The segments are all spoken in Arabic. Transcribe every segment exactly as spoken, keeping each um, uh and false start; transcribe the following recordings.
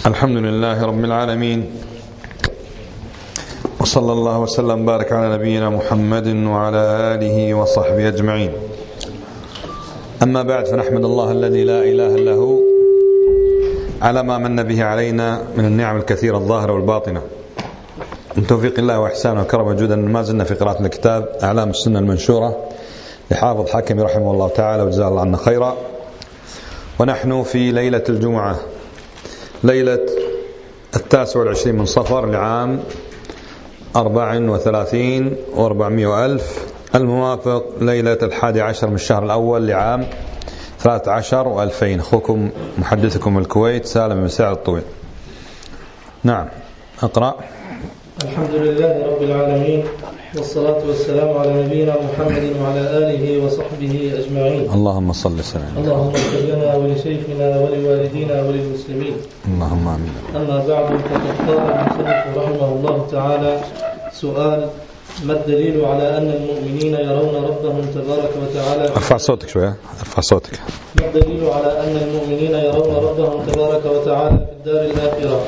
الحمد لله رب العالمين، وصلى الله وسلم بارك على نبينا محمد وعلى آله وصحبه أجمعين. أما بعد، فنحمد الله الذي لا إله إلا هو على ما من به علينا من النعم الكثيرة الظاهرة والباطنة، من توفيق الله وإحسانه وكرم وجوده. ما زلنا في قراءة الكتاب أعلام السنة المنشورة لحافظ حاكم رحمه الله تعالى وجزاه الله عنا خيرا، ونحن في ليلة الجمعة، ليلة التاسع والعشرين من صفر لعام أربع وثلاثين وأربعمائة وألف، الموافق ليلة الحادي عشر من الشهر الأول لعام ثلاثة عشر وألفين. أخوكم محدثكم الكويت سالم بن سعد الطويل. نعم، أقرأ. الحمد لله رب العالمين، والصلاة والسلام على نبينا محمد وعلى آله وصحبه أجمعين. اللهم صل وسلم. اللهم اغفر لنا ولشيخنا ولوالدينا وللمسلمين. اللهم آمين. أما بعد، فقد قال المصنف رحمه الله تعالى: سؤال: ما الدليل على أن المؤمنين يرون ربهم تبارك وتعالى؟ ارفع صوتك شوية، ارفع صوتك. ما الدليل على أن المؤمنين يرون ربهم تبارك وتعالى في الدار الآخرة؟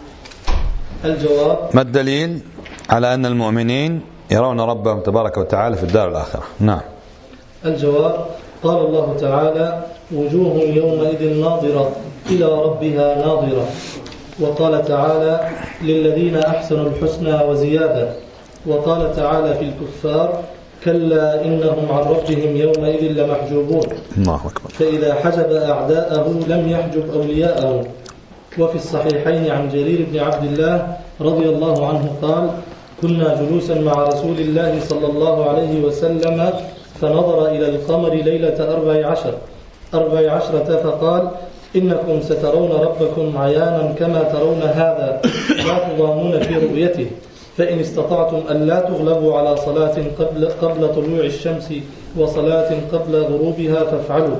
الجواب: ما الدليل على أن المؤمنين يرون ربهم تبارك وتعالى في الدار الآخرة؟ نعم. الجواب: قال الله تعالى: وجوه يومئذ ناظرة إلى ربها ناظرة. وقال تعالى: للذين أحسنوا الحسنى وزيادة. وقال تعالى في الكفار: كلا إنهم عن ربهم يومئذ لمحجوبون. الله أكبر. فإذا حجب أعداءه لم يحجب أولياءه. وفي الصحيحين عن جرير بن عبد الله رضي الله عنه قال: كنا جلوسا مع رسول الله صلى الله عليه وسلم فنظر إلى القمر ليلة أربع عشر أربع عشرة فقال: إنكم سترون ربكم عيانا كما ترون هذا، لا تضامون في رؤيته، فإن استطعتم أن لا تغلبوا على صلاة قبل, قبل طلوع الشمس وصلاة قبل غروبها فافعلوا.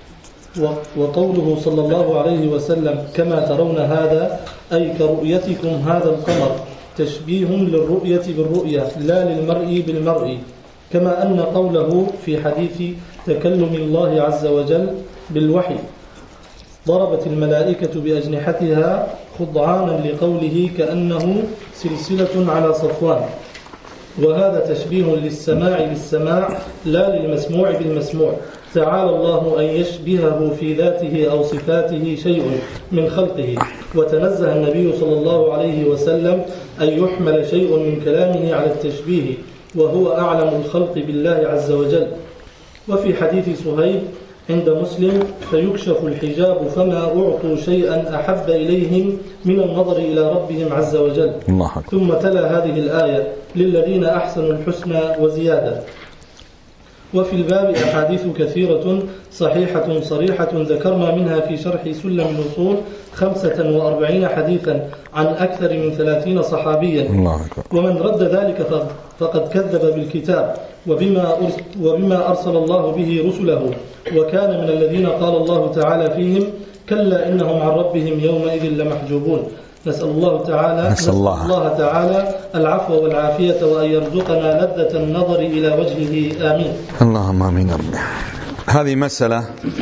وقوله صلى الله عليه وسلم كما ترون هذا أي كرؤيتكم هذا القمر، تشبيه للرؤية بالرؤية لا للمرء بالمرء، كما أن قوله في حديث تكلم الله عز وجل بالوحي: ضربت الملائكة بأجنحتها خضعانا لقوله كأنه سلسلة على صفوان. وهذا تشبيه للسماع بالسماع لا للمسموع بالمسموع. تعالى الله أن يشبهه في ذاته أو صفاته شيء من خلقه، وتنزه النبي صلى الله عليه وسلم أن يحمل شيء من كلامه على التشبيه، وهو أعلم الخلق بالله عز وجل. وفي حديث صهيب عند مسلم: فيكشف الحجاب فما أعطوا شيئا أحب إليهم من النظر إلى ربهم عز وجل. الله. ثم تلا هذه الآية: للذين أحسنوا الحسنى وزيادة. وفي الباب أحاديث كثيرة صحيحة صريحة ذكرنا منها في شرح سلم الوصول خمسة وأربعين حديثا عن أكثر من ثلاثين صحابيا. الله أكبر. ومن رد ذلك فقد كذب بالكتاب وبما وبما أرسل الله به رسله، وكان من الذين قال الله تعالى فيهم: كلا إنهم عن ربهم يومئذ لمحجوبون. نسأل الله تعالى نسأل الله. الله تعالى العفو والعافية، وأن يرزقنا لذة النظر إلى وجهه. آمين. اللهم آمين. هذه مسألة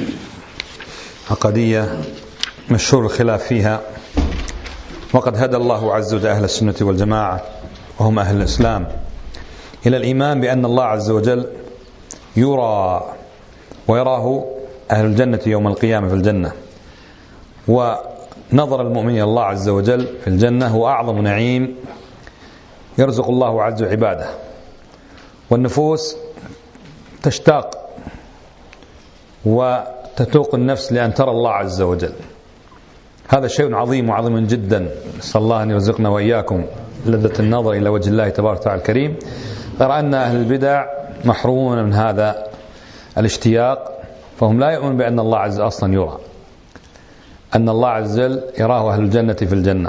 عقدية مشهور الخلاف فيها، وقد هدى الله عز وجل أهل السنة والجماعة وهم أهل الإسلام إلى الإيمان بأن الله عز وجل يرى، ويراه أهل الجنة يوم القيامة في الجنة. ونظر المؤمن إلى الله عز وجل في الجنة هو أعظم نعيم يرزق الله عز وجل عباده، والنفوس تشتاق وتتوق النفس لأن ترى الله عز وجل. هذا شيء عظيم وعظيم جدا. نسأل الله أن يرزقنا وإياكم لذة النظر إلى وجه الله تبارك وتعالى الكريم، غير أن أهل البدع محرومون من هذا الاشتياق، فهم لا يؤمنون بأن الله عز وجل أصلا يرى، أن الله عز وجل يراه أهل الجنة في الجنة.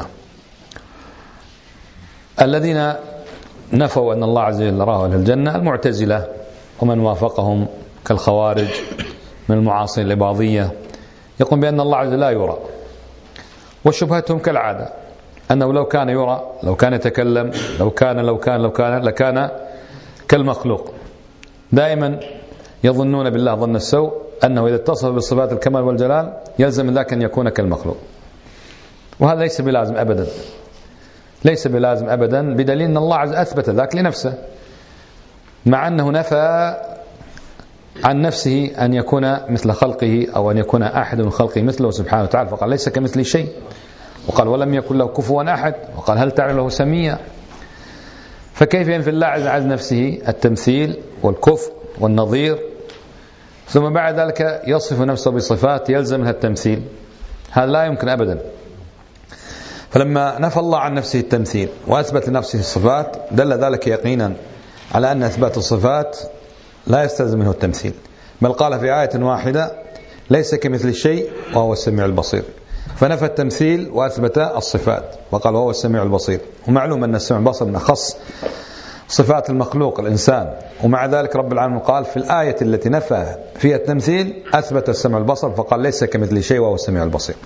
الذين نفوا أن الله عز وجل يراه أهل الجنة المعتزلة ومن وافقهم كالخوارج من المعاصرين الإباضية، يقول بأن الله عز وجل لا يرى. وشبهتهم كالعادة أنه لو كان يرى، لو كان يتكلم، لو كان لو كان لو كان لكان كالمخلوق. دائما يظنون بالله ظن السوء، أنه إذا اتصف بصفات الكمال والجلال يلزم ذاك أن يكون كالمخلوق. وهذا ليس بلازم أبدا، ليس بلازم أبدا، بدليل أن الله عز وجل أثبت ذاك لنفسه، مع أنه نفى عن نفسه أن يكون مثل خلقه أو أن يكون أحد من خلقه مثله سبحانه وتعالى، فقال ليس كمثله شيء، وقال ولم يكن له كفوا أحد، وقال هل تعلم له سميا. فكيف ينفي الله عز وجل نفسه التمثيل والكفء والنظير، ثم بعد ذلك يصف نفسه بصفات يلزم منها التمثيل؟ هذا لا يمكن أبدا. فلما نفى الله عن نفسه التمثيل وأثبت لنفسه الصفات دل ذلك يقينا على أن إثبات الصفات لا يستلزم منه التمثيل، بل قال في آية واحدة ليس كمثل شيء وهو السميع البصير، فنفى التمثيل وأثبت الصفات وقال وهو السميع البصير. ومعلوم أن السميع البصر من أخص صفات المخلوق الإنسان، ومع ذلك رب العالمين قال في الآية التي نفى فيها التمثيل أثبت السمع البصر فقال ليس كمثل شيء وهو السميع البصير.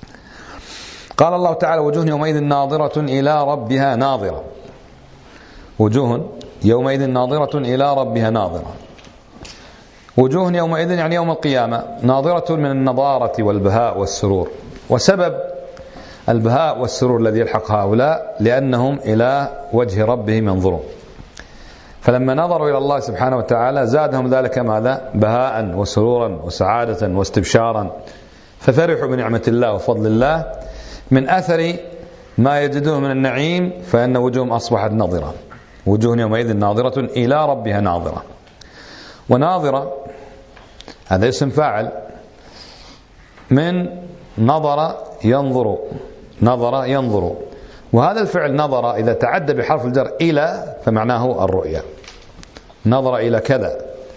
قال الله تعالى وجوه يومئذ ناظرة إلى ربها ناظرة، وجوه يومئذ ناظرة إلى ربها ناظرة. وجوه يومئذ يعني يوم القيامة ناظرة من النضارة والبهاء والسرور، وسبب البهاء والسرور الذي يلحق هؤلاء لأنهم إلى وجه ربهم ينظرون، فلما نظروا إلى الله سبحانه وتعالى زادهم ذلك ماذا؟ بهاء وسرورا وسعادة واستبشارا، ففرحوا بنعمة الله وفضل الله من أثر ما يجدونه من النعيم، فإن وجوههم أصبحت ناظرة. وجوه يومئذ ناظرة إلى ربها ناظرة. وناظرة هذا اسم فاعل من نظر ينظر، نظر ينظر، وهذا الفعل نظر إذا تعدى بحرف الجر إلى فمعناه الرؤية، نظر إلى كذا.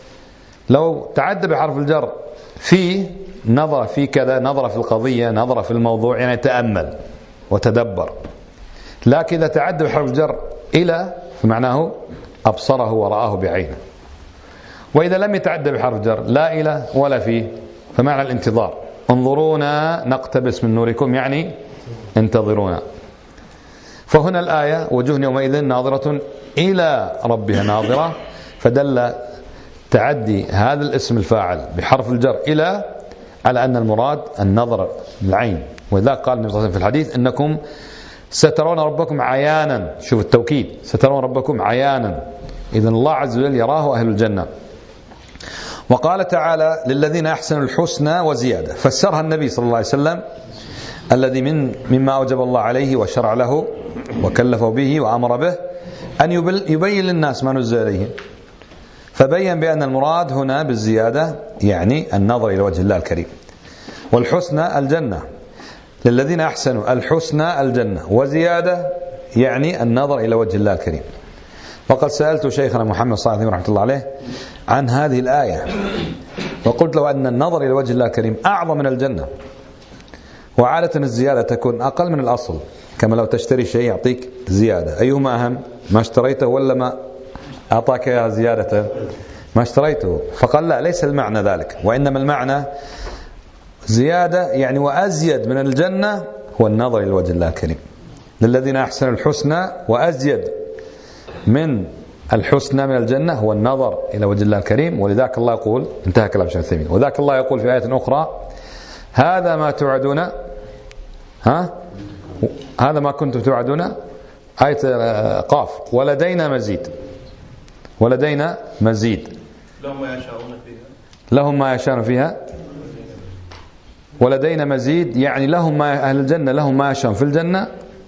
لو تعدى بحرف الجر في نظر في كذا، نظر في القضية، نظر في الموضوع، يعني تأمل وتدبر. لكن إذا تعدى بحرف الجر إلى فمعناه أبصره ورآه بعينه. وإذا لم يتعدى بحرف جر لا إلى ولا فيه فمعنى الانتظار، انظرونا نقتبس من نوركم يعني انتظرونا. فهنا الآية وجوه يومئذ ناظرة إلى ربها ناظرة، فدل تعدي هذا الاسم الفاعل بحرف الجر إلى على أن المراد النظر العين. وذا قال النبي صلى الله عليه وسلم في الحديث إنكم سترون ربكم عيانا، شوف التوكيد، سترون ربكم عيانا، إذن الله عز وجل يراه أهل الجنة. وقال تعالى للذين أحسنوا الحسنى وزيادة، فسرها النبي صلى الله عليه وسلم الذي من مما أوجب الله عليه وشرع له وكلفه به وأمر به أن يبين للناس ما نزل إليهم، فبين بأن المراد هنا بالزيادة يعني النظر إلى وجه الله الكريم، والحسنى الجنة، للذين أحسنوا الحسنى الجنة، وزيادة يعني النظر إلى وجه الله الكريم. وقد سألت شيخنا محمد صلى الله عليه وسلم رحمة الله عليه عن هذه الآية، وقلت له أن النظر إلى وجه الله الكريم أعظم من الجنة، وعادة الزيادة تكون أقل من الأصل، كما لو تشتري شيء يعطيك زيادة، أيهما أهم؟ ما اشتريته ولا ما أعطاك إياها زيادة؟ ما اشتريته. فقال لا، ليس المعنى ذلك، وإنما المعنى زيادة يعني وأزيد من الجنة هو النظر إلى وجه الله الكريم، للذين أحسنوا الحسنى، وأزيد من الحسنى من الجنة هو النظر إلى وجه الله الكريم. ولذلك الله يقول، انتهى كلام شيخ العثيمين، وذاك الله يقول في آية أخرى هذا ما توعدون، ها هذا ما كنتم توعدون، آية قاف، ولدينا مزيد، ولدينا مزيد، لهم ما يشاءون فيها، لهم ما يشاءون فيها، ولدينا مزيد يعني لهم ما، أهل الجنة لهم ما يشاءون في الجنة،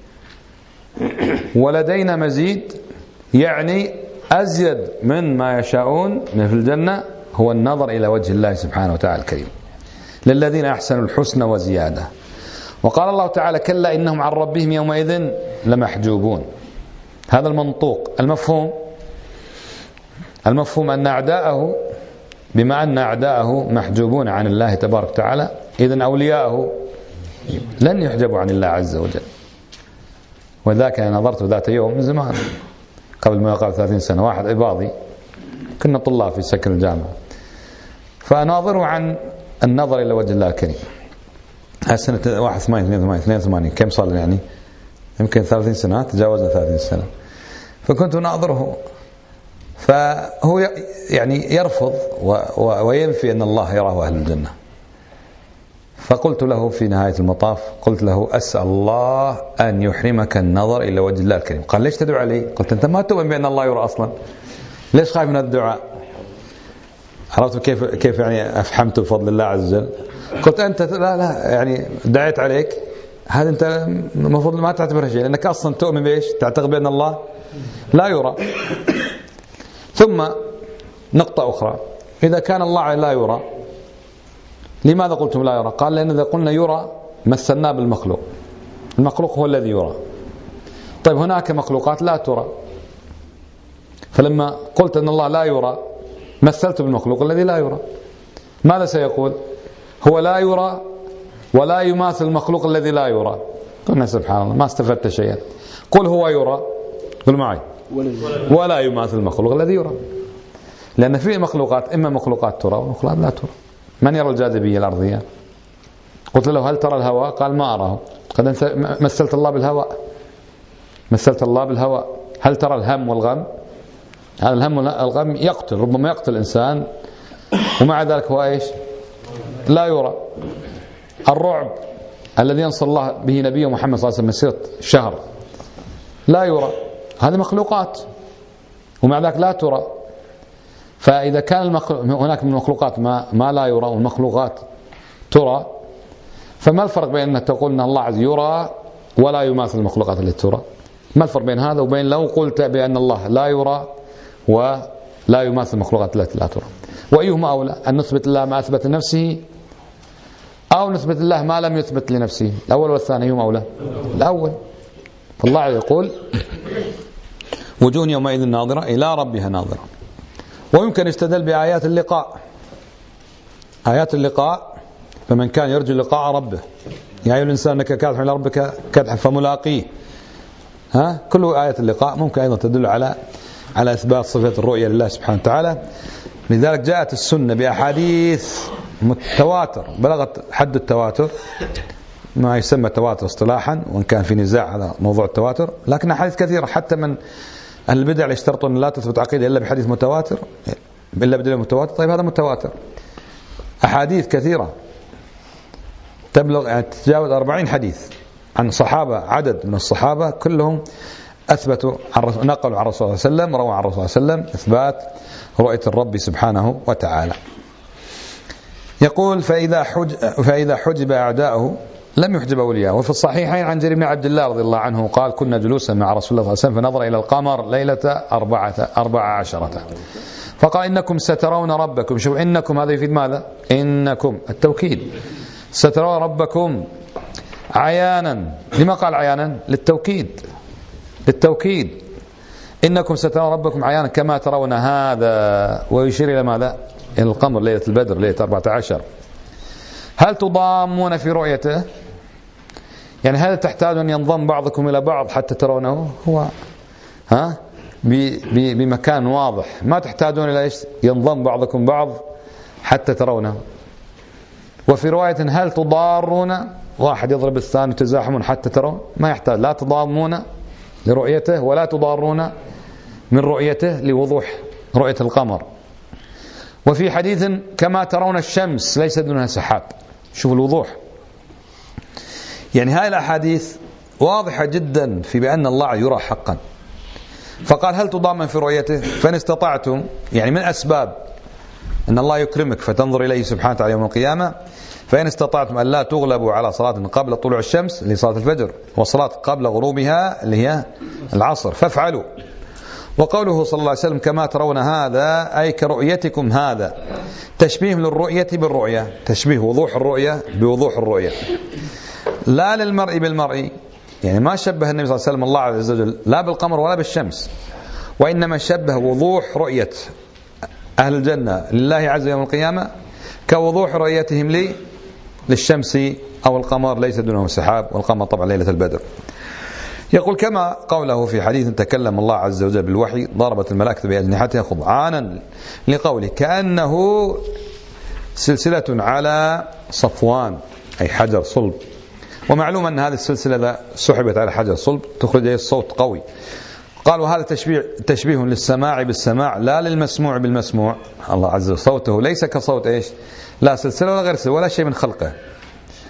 ولدينا مزيد يعني أزيد من ما يشاءون من في الجنة هو النظر إلى وجه الله سبحانه وتعالى الكريم، للذين أحسنوا الحسنى وزيادة. وقال الله تعالى كلا إنهم عن ربهم يومئذ لمحجوبون. هذا المنطوق. المفهوم المفهوم أن أعداءه، بما أن أعداءه محجوبون عن الله تبارك وتعالى، إذن أولياءه لن يحجبوا عن الله عز وجل. وذاك أنا نظرت ذات يوم من زمان قبل ما يقال ثلاثين سنة، واحد عباضي كنا طلاب في سكن الجامعة، فناظروا عن النظر إلى وجه الله الكريم. سنة واحد ثمانية اثنين ثمانية اثنين ثمانية، كم صار يعني؟ يمكن ثلاثين سنة، تجاوزنا ثلاثين سنة. فكنت ناظره، فهو يعني يرفض وينفي أن الله يراه أهل الجنة. فقلت له في نهاية المطاف، قلت له أسأل الله أن يحرمك النظر إلى وجه الله الكريم. قال ليش تدعو علي؟ قلت أنت ما تؤمن بأن الله يرى أصلا، ليش خايف من الدعاء؟ عرفت كيف كيف يعني أفحمت بفضل الله عز وجل. قلت أنت لا لا يعني دعيت عليك، هذا أنت المفروض ما تعتبره شيء، لأنك أصلا تؤمن بإيش؟ تعتقد بأن الله لا يرى. ثم نقطة أخرى، إذا كان الله لا يرى لماذا قلتم لا يرى؟ قال لأن إذا قلنا يرى مثلناه بالمخلوق، المخلوق هو الذي يرى. طيب هناك مخلوقات لا ترى، فلما قلت أن الله لا يرى مثلت بالمخلوق الذي لا يرى، ماذا سيقول؟ هو لا يرى ولا يماثل المخلوق الذي لا يرى. قلنا سبحان الله ما استفدت شيئا. قل هو يرى، قل معي، ولا يماثل المخلوق الذي يرى، لأن في مخلوقات إما مخلوقات ترى ومخلوقات لا ترى. من يرى الجاذبية الأرضية؟ قلت له هل ترى الهواء؟ قال ما أراه. قد أنت مثلت الله بالهواء، مثلت الله بالهواء. هل ترى الهم والغم؟ هذا الهم والغم يقتل، ربما يقتل الإنسان، ومع ذلك هو إيش؟ لا يرى. الرعب الذي ينصر الله به نبيه محمد صلى الله عليه وسلم مسيرة شهر لا يرى، هذه مخلوقات ومع ذلك لا ترى. فإذا كان المخلوق هناك من المخلوقات ما, ما لا يرى والمخلوقات ترى، فما الفرق بين أن تقول أن الله عز يرى ولا يماثل المخلوقات التي ترى؟ ما الفرق بين هذا وبين لو قلت بأن الله لا يرى ولا يماثل المخلوقات التي لا ترى؟ وأيهما أولى، أن نثبت الله ما أثبت لنفسه أو نثبت الله ما لم يثبت لنفسه؟ الأول والثاني أيهما أولى؟ الأول. فالله يقول وجوه يومئذ ناظرة إلى ربها ناظرة. ويمكن يستدل بآيات اللقاء، آيات اللقاء، فمن كان يرجو لقاء ربه يا أيها الإنسان إنك كادح إلى ربك كدحا فملاقيه. ها كل آيات اللقاء ممكن أيضا تدل على على إثبات صفة الرؤية لله سبحانه وتعالى. لذلك جاءت السنة بأحاديث متواتر بلغت حد التواتر، ما يسمى تواتر اصطلاحا، وإن كان في نزاع على موضوع التواتر، لكن أحاديث كثيرة حتى من أهل البدع اللي يشترطون أن لا تثبت عقيدة إلا بحديث متواتر إلا بدليل متواتر. طيب هذا متواتر، أحاديث كثيرة تبلغ يعني تتجاوز أربعين حديث عن صحابة، عدد من الصحابة كلهم أثبتوا نقلوا عن الرسول صلى الله عليه وسلم، رووا عن الرسول صلى الله عليه وسلم إثبات رؤية الرب سبحانه وتعالى. يقول فإذا حج فإذا حجب أعداؤه لم يحجب أولياءه. وفي الصحيحين عن جرير بن عبد الله رضي الله عنه قال كنا جلوسا مع رسول الله صلى الله عليه وسلم فنظر إلى القمر ليلة أربعة أربع عشرة فقال إنكم سترون ربكم. شوف إنكم هذا يفيد ماذا؟ إنكم التوكيد، سترون ربكم عيانا. لما قال عيانا؟ للتوكيد، للتوكيد. إنكم سترون ربكم عيانا كما ترون هذا، ويشير إلى ماذا؟ إلى القمر ليلة البدر ليلة أربعة عشر. هل تضامون في رؤيته؟ يعني هل تحتاج أن ينضم بعضكم إلى بعض حتى ترونه؟ هو ها بمكان واضح، ما تحتاجون إلى إيش؟ ينضم بعضكم بعض حتى ترونه. وفي رواية هل تضارون؟ واحد يضرب الثاني تزاحمون حتى ترون؟ ما يحتاج، لا تضامون لرؤيته ولا تضارون من رؤيته لوضوح رؤية القمر. وفي حديث كما ترون الشمس ليس دونها سحاب. شوف الوضوح، يعني هاي الأحاديث واضحة جدا في بأن الله يرى حقا. فقال هل تضامن في رؤيته؟ فإن استطعتم، يعني من أسباب أن الله يكرمك فتنظر إليه سبحانه وتعالى يوم القيامة، فإن استطعتم أن لا تغلبوا على صلاة قبل طلوع الشمس اللي صلاة الفجر، وصلاة قبل غروبها اللي هي العصر، فافعلوا. وقوله صلى الله عليه وسلم كما ترون هذا أي كرؤيتكم هذا، تشبيه للرؤية بالرؤية، تشبيه وضوح الرؤية بوضوح الرؤية، لا للمرء بالمرء. يعني ما شبه النبي صلى الله عليه وسلم الله عز وجل لا بالقمر ولا بالشمس، وإنما شبه وضوح رؤية أهل الجنة لله عز وجل يوم القيامة كوضوح رؤيتهم لي للشمس أو القمر ليس دونه سحاب، والقمر طبعا ليلة البدر. يقول كما قوله في حديث تكلم الله عز وجل بالوحي ضربت الملائكة بأجنحتها خضعانا لقوله كأنه سلسلة على صفوان أي حجر صلب. ومعلوم أن هذه السلسلة سحبت على حجر صلب تخرج الصوت قوي. قالوا هذا تشبيه, تشبيه للسماع بالسماع لا للمسموع بالمسموع. الله عز وجل صوته ليس كصوت إيش؟ لا سلسلة ولا غير سلسلة ولا شيء من خلقه.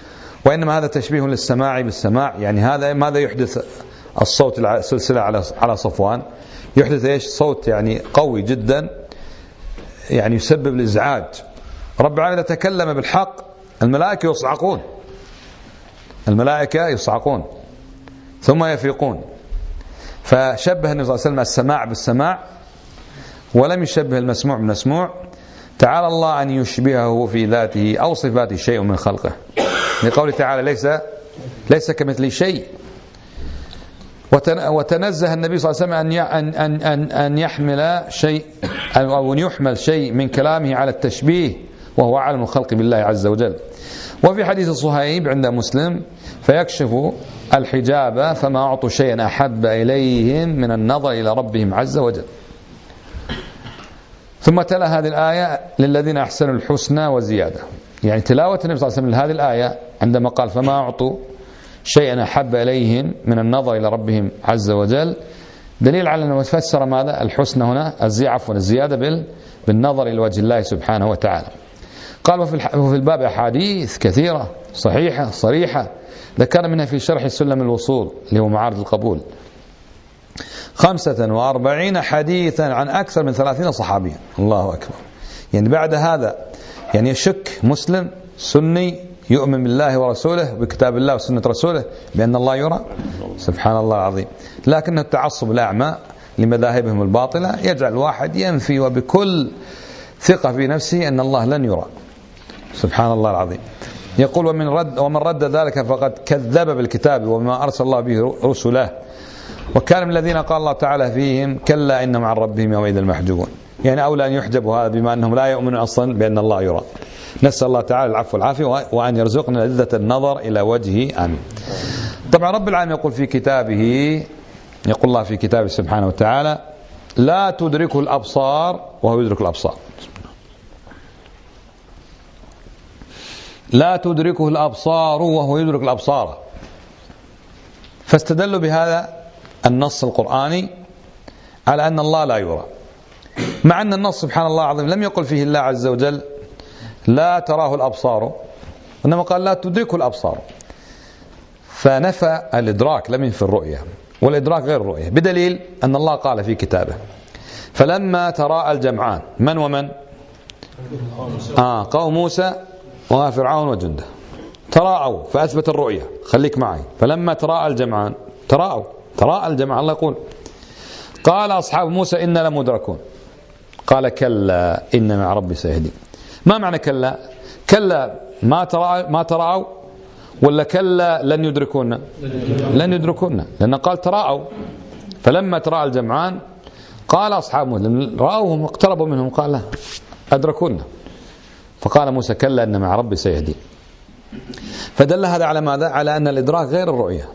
وإنما هذا تشبيه للسماع بالسماع. يعني هذا ماذا يحدث الصوت السلسلة على على صفوان؟ يحدث إيش؟ صوت يعني قوي جدا، يعني يسبب الإزعاج. رب العالمين إذا تكلم بالحق الملائكة يصعقون، الملائكة يصعقون ثم يفيقون. فشبه النبي صلى الله عليه وسلم السماع بالسماع ولم يشبه المسموع بالمسموع. تعالى الله أن يشبهه في ذاته أو صفاته شيء من خلقه، لقوله تعالى ليس ليس كمثله شيء. وتنزه النبي صلى الله عليه وسلم أن أن أن أن يحمل شيء أو أن يحمل شيء من كلامه على التشبيه، وهو أعلم الخلق بالله عز وجل. وفي حديث صهيب عند مسلم: فيكشف الحجاب فما أعطوا شيئا أحب إليهم من النظر إلى ربهم عز وجل. ثم تلا هذه الآية: للذين أحسنوا الحسنى وزيادة. يعني تلاوة النبي صلى الله عليه وسلم لهذه الآية عندما قال فما أعطوا شيئا أحب إليهم من النظر إلى ربهم عز وجل دليل على أنه فسر ماذا؟ الحسنى هنا عفوا الزيادة بالنظر إلى وجه الله سبحانه وتعالى. قال وفي الباب أحاديث كثيرة صحيحة صريحة ذكر منها في شرح سلم الوصول اللي هو معارض القبول خمسة وأربعين حديثا عن أكثر من ثلاثين صحابيا. الله أكبر. يعني بعد هذا يعني يشك مسلم سني يؤمن بالله ورسوله بكتاب الله وسنة رسوله بأن الله يرى؟ سبحان الله العظيم. لكن التعصب الأعمى لمذاهبهم الباطلة يجعل الواحد ينفي وبكل ثقة في نفسه أن الله لن يرى. سبحان الله العظيم. يقول ومن رد, ومن رد ذلك فقد كذب بالكتاب وما أرسل الله به رسله، وكان من الذين قال الله تعالى فيهم كلا إن مع ربهم يومئذ المحجوبون. يعني أولى أن يحجبوا هذا بما أنهم لا يؤمنون أصلا بأن الله يرى. نسأل الله تعالى العفو والعافية وأن يرزقنا لذة النظر إلى وجهه. آمين. طبعا رب العالمين يقول في كتابه، يقول الله في كتابه سبحانه وتعالى: لا تدركه الأبصار وهو يدرك الأبصار. لا تدركه الأبصار وهو يدرك الأبصار. فاستدلوا بهذا النص القرآني على أن الله لا يرى، مع أن النص سبحان الله العظيم لم يقل فيه الله عز وجل لا تراه الأبصار، إنما قال لا تدركه الأبصار، فنفى الإدراك لم ينفي الرؤية، والإدراك غير الرؤية، بدليل أن الله قال في كتابه: فلما تراءى الجمعان، من ومن؟ آه قوم موسى وفرعون وجنده تراءوا فأثبت الرؤية. خليك معي. فلما تراءى الجمعان، تراءوا تراءى الجمعان، الله يقول: قال أصحاب موسى إنا لمدركون، قال كلا إن مع ربي سيهدين. ما معنى كلا؟ كلا ما تراءوا ما تراءوا ولا كلا لن يدركونا؟ لن يدركونا، لأن قال تراءوا. فلما تراءى الجمعان قال أصحاب موسى رأوهم واقتربوا منهم قال لا أدركونا، فقال موسى كلا إن مع ربي سيهدين. فدل هذا على ماذا؟ على أن الإدراك غير الرؤية.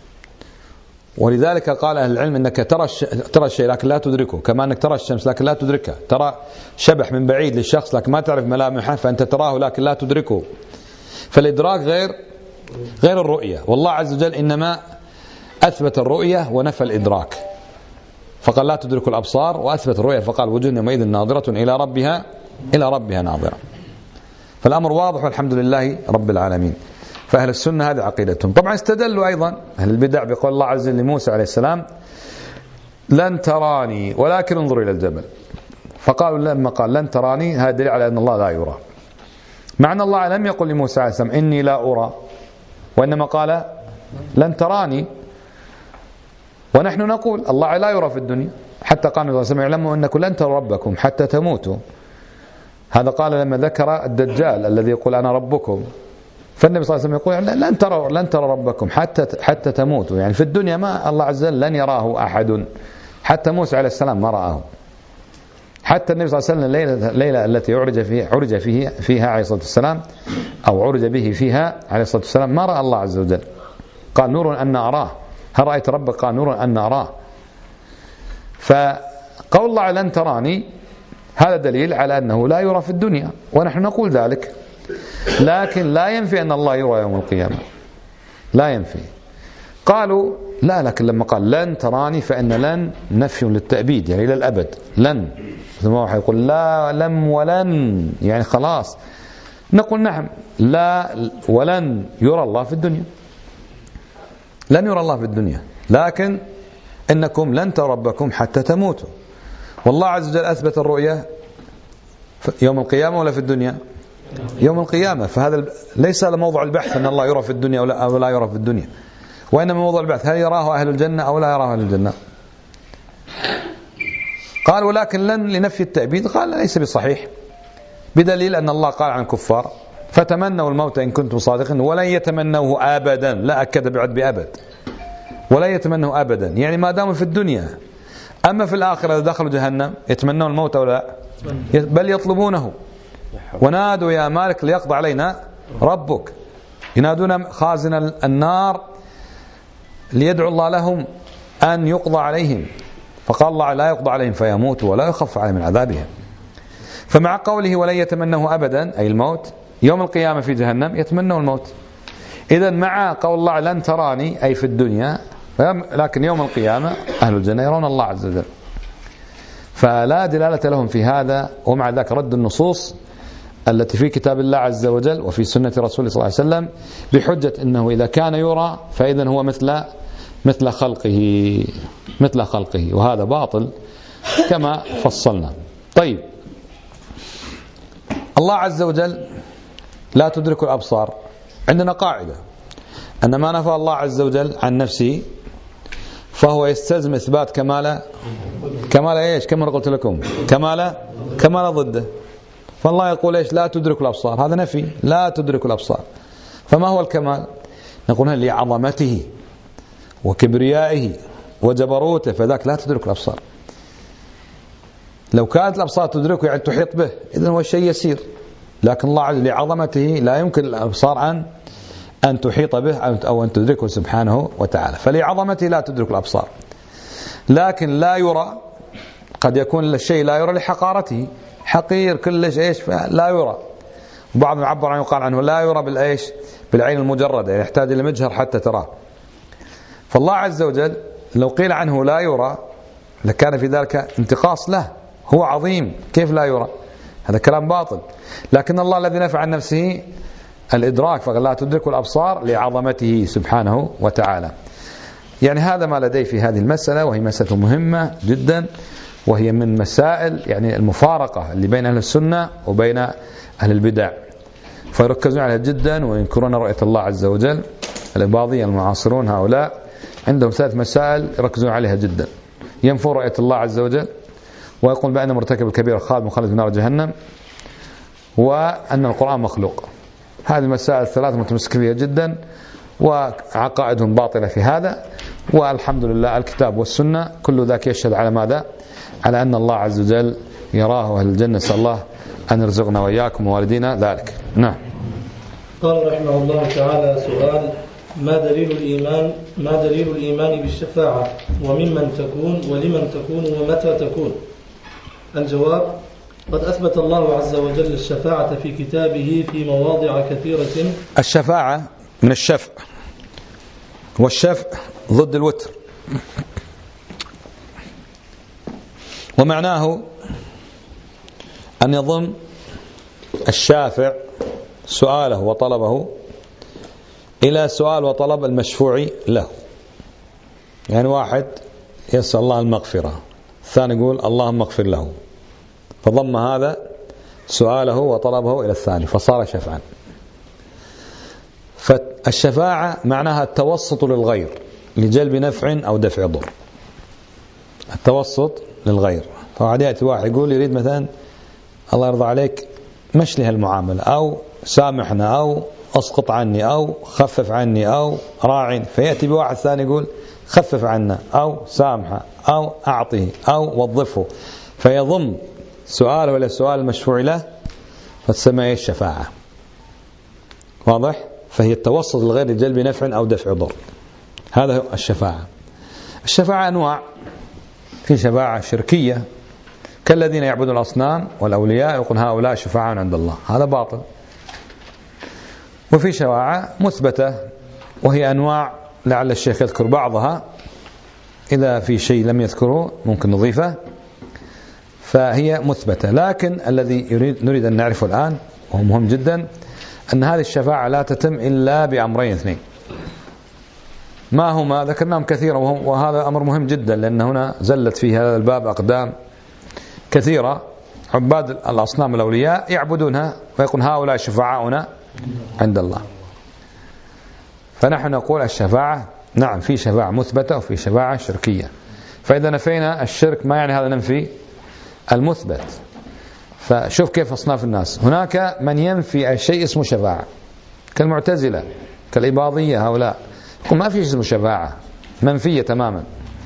ولذلك قال أهل العلم أنك ترى ترى الشيء لكن لا تدركه، كما أنك ترى الشمس لكن لا تدركها، ترى شبح من بعيد للشخص لكن ما تعرف ملامحه فأنت تراه لكن لا تدركه. فالإدراك غير غير الرؤية، والله عز وجل إنما أثبت الرؤية ونفى الإدراك، فقال لا تدرك الأبصار، وأثبت الرؤية فقال وجوه يومئذ ناظرة إلى ربها إلى ربها ناظرة. فالأمر واضح والحمد لله رب العالمين. فأهل السنة هذه عقيدتهم. طبعا استدلوا أيضا أهل البدع بقول الله عز وجل لموسى عليه السلام لن تراني ولكن انظر إلى الجبل، فقالوا لما قال لن تراني هذا دليل على أن الله لا يرى، مع أن الله لم يقل لموسى عليه السلام إني لا أرى، وإنما قال لن تراني. ونحن نقول الله لا يرى في الدنيا، حتى قال النبي صلى الله عليه وسلم اعلموا أنكم لن تروا ربكم حتى تموتوا. هذا قال لما ذكر الدجال الذي يقول أنا ربكم، فالنبي صلى الله عليه وسلم يقول لن تروا لن تروا ربكم حتى حتى تموتوا. يعني في الدنيا ما الله عز وجل لن يراه أحد، حتى موسى عليه السلام ما رآه، حتى النبي صلى الله عليه وسلم الليلة, الليلة التي عرج فيها عرج فيه فيها عليه الصلاة والسلام أو عرج به فيها عليه الصلاة والسلام ما رأى الله عز وجل، قال نور أن أراه، هل رأيت ربك؟ قال نور أن أراه. فقول الله لن تراني هذا دليل على أنه لا يرى في الدنيا، ونحن نقول ذلك، لكن لا ينفي أن الله يرى يوم القيامة، لا ينفي. قالوا لا، لكن لما قال لن تراني فإن لن نفي للتأبيد يعني إلى الأبد، لن ثم هو يقول لا لم ولن يعني خلاص نقول نعم، لا ولن يرى الله في الدنيا، لن يرى الله في الدنيا، لكن إنكم لن تروا ربكم حتى تموتوا. والله عز وجل أثبت الرؤية يوم القيامة ولا في الدنيا؟ يوم القيامة. فهذا ليس موضوع البحث أن الله يرى في الدنيا أو لا يرى في الدنيا، وإنما موضوع البحث هل يراه أهل الجنة أو لا يراه أهل الجنة. قال ولكن لن لنفي التأبيد، قال ليس بصحيح، بدليل أن الله قال عن الكفار فتمنوا الموت إن كنتم صادقين ولن يتمنوه أبدا، لا أكد بعد بأبد، ولا يتمنوه أبدا، يعني ما داموا في الدنيا. أما في الآخرة إذا دخلوا جهنم يتمنون الموت أو لا؟ بل يطلبونه. ونادوا يا مالك ليقضى علينا ربك، ينادون خازن النار ليدعو الله لهم أن يقضى عليهم، فقال الله لا يقضى عليهم فيموتوا ولا يخف عليهم من عذابهم. فمع قوله ولن يتمنوه أبدا أي الموت، يوم القيامة في جهنم يتمنوا الموت. إذن مع قول الله لن تراني أي في الدنيا، لكن يوم القيامة أهل الجنة يرون الله عز وجل. فلا دلالة لهم في هذا، ومع ذلك رد النصوص التي في كتاب الله عز وجل وفي سنة رسوله صلى الله عليه وسلم بحجة أنه إذا كان يرى فإذن هو مثل مثل خلقه مثل خلقه، وهذا باطل كما فصلنا. طيب، الله عز وجل لا تدرك الأبصار. عندنا قاعدة أن ما نفى الله عز وجل عن نفسه فهو يستلزم إثبات كمال كمال إيش؟ كما قلت لكم كمال كمال ضده. فالله يقول إيش؟ لا تدرك الأبصار، هذا نفي، لا تدرك الأبصار. فما هو الكمال؟ نقول لعظمته وكبريائه وجبروته، فذاك لا تدرك الأبصار. لو كانت الأبصار تدركه يعني تحيط به، إذن هو شيء يسير، لكن الله عز وجل لعظمته لا يمكن الأبصار أن أن تحيط به أو أن تدركه سبحانه وتعالى. فلعظمته لا تدرك الأبصار. لكن لا يرى، قد يكون الشيء لا يرى لحقارته، حقير كلش إيش لا يرى. وبعضهم يعبر عنه يقال عنه لا يرى بالإيش؟ بالعين المجردة، يعني يحتاج إلى مجهر حتى تراه. فالله عز وجل لو قيل عنه لا يرى لكان في ذلك انتقاص له، هو عظيم كيف لا يرى؟ هذا كلام باطل. لكن الله الذي نفى عن نفسه الإدراك، فقال لا تدرك الأبصار لعظمته سبحانه وتعالى. يعني هذا ما لدي في هذه المسألة، وهي مسألة مهمة جدا، وهي من مسائل يعني المفارقة اللي بين أهل السنة وبين أهل البدع، فيركزون عليها جدا وينكرون رؤية الله عز وجل. الإباضية المعاصرون هؤلاء عندهم ثلاث مسائل يركزون عليها جدا: ينفوا رؤية الله عز وجل، ويقول بأن مرتكب الكبير خالد مخلد في نار جهنم، وأن القرآن مخلوق. هذه المسائل الثلاث متمسكين بها جدا، وعقائدهم باطلة في هذا. والحمد لله الكتاب والسنة كل ذاك يشهد على ماذا؟ على أن الله عز وجل يراه أهل الجنة. نسأل الله أن يرزقنا وإياكم ووالدينا ذلك. نعم. قال رحمه الله تعالى: سؤال: ما دليل الإيمان ما دليل الإيمان بالشفاعة، وممن تكون ولمن تكون ومتى تكون؟ الجواب: قد أثبت الله عز وجل الشفاعة في كتابه في مواضع كثيرة. الشفاعة من الشفع، والشفع ضد الوتر، ومعناه أن يضم الشافع سؤاله وطلبه إلى سؤال وطلب المشفوع له. يعني واحد يسأل الله المغفرة، الثاني يقول اللهم اغفر له، فضم هذا سؤاله وطلبه إلى الثاني فصار شفعا. فالشفاعة معناها التوسط للغير لجلب نفع أو دفع ضر، التوسط للغير. فواحد يأتي واحد يقول يريد مثلا الله يرضى عليك مش لها المعاملة، أو سامحنا، أو أسقط عني، أو خفف عني، أو راعن، فيأتي بواحد ثاني يقول خفف عنا، أو سامحه، أو أعطيه، أو وظفه، فيضم سؤاله إلى السؤال المشفوع له، فتسمى الشفاعة. واضح؟ فهي التوسط للغير لجلب نفع أو دفع ضر، هذا هو الشفاعة. الشفاعة أنواع: في شفاعة شركية كالذين يعبدون الأصنام والأولياء يقول هؤلاء شفاعة عند الله، هذا باطل. وفي شفاعة مثبتة، وهي أنواع لعل الشيخ يذكر بعضها، إذا في شيء لم يذكره ممكن نضيفه، فهي مثبتة. لكن الذي يريد نريد أن نعرفه الآن وهو مهم جدا، أن هذه الشفاعة لا تتم إلا بأمرين اثنين. ما هما؟ ذكرناهم كثيرا، وهذا أمر مهم جدا، لأن هنا زلت في هذا الباب أقدام كثيرة. عباد الأصنام الأولياء يعبدونها ويقول هؤلاء شفعاؤنا عند الله. فنحن نقول الشفاعة نعم، في شفاعة مثبتة وفي شفاعة شركية. فإذا نفينا الشرك ما يعني هذا ننفي المثبت. فشوف كيف أصناف الناس، هناك من ينفي الشيء اسمه شفاعة كالمعتزلة كالإباضية، هؤلاء يقول ما في شيء اسمه شفاعة، منفية تماما.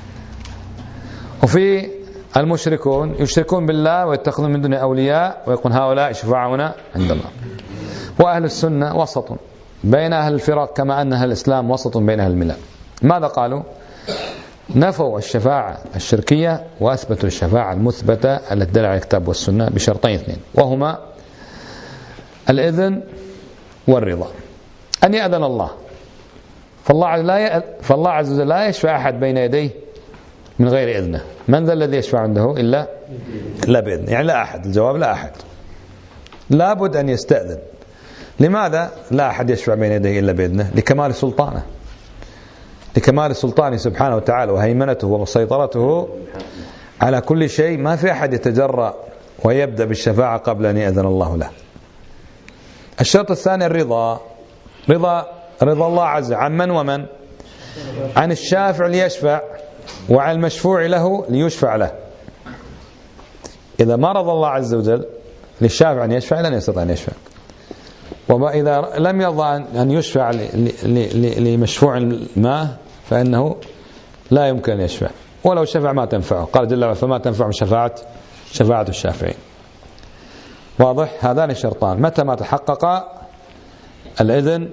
وفي المشركون يشركون بالله ويتخذون من دونه أولياء ويقول هؤلاء شفاعنا عند الله. وأهل السنة وسط بين أهل الفرق، كما أن أهل الإسلام وسط بين أهل الملة. ماذا قالوا؟ نفوا الشفاعة الشركية وأثبتوا الشفاعة المثبتة التي دل على الكتاب والسنة بشرطين اثنين، وهما الإذن والرضا. أن يأذن الله، فالله, لا ي... فالله عز وجل لا يشفع أحد بين يديه من غير إذنه. من ذا الذي يشفع عنده إلا لا بإذنه؟ يعني لا أحد. الجواب لا أحد، لابد أن يستأذن. لماذا لا أحد يشفع بين يديه إلا بإذنه؟ لكمال سلطانه، لكمال سلطانه سبحانه وتعالى وهيمنته وسيطرته على كل شيء. ما في أحد يتجرأ ويبدأ بالشفاعة قبل أن يأذن الله له. الشرط الثاني الرضا. رضا رضا الله عز وجل عن من ومن؟ عن الشافع ليشفع، وعن المشفوع له ليشفع له. إذا ما رضى الله عز وجل للشافع أن يشفع لن يستطيع أن يشفع، وإذا لم يرضى أن يشفع لمشفوع ما فإنه لا يمكن أن يشفع، ولو شفع ما تنفعه. قال جل وعلا فما تنفع شفاعة شفاعة الشافعين. واضح؟ هذان الشرطان متى ما تحقق الإذن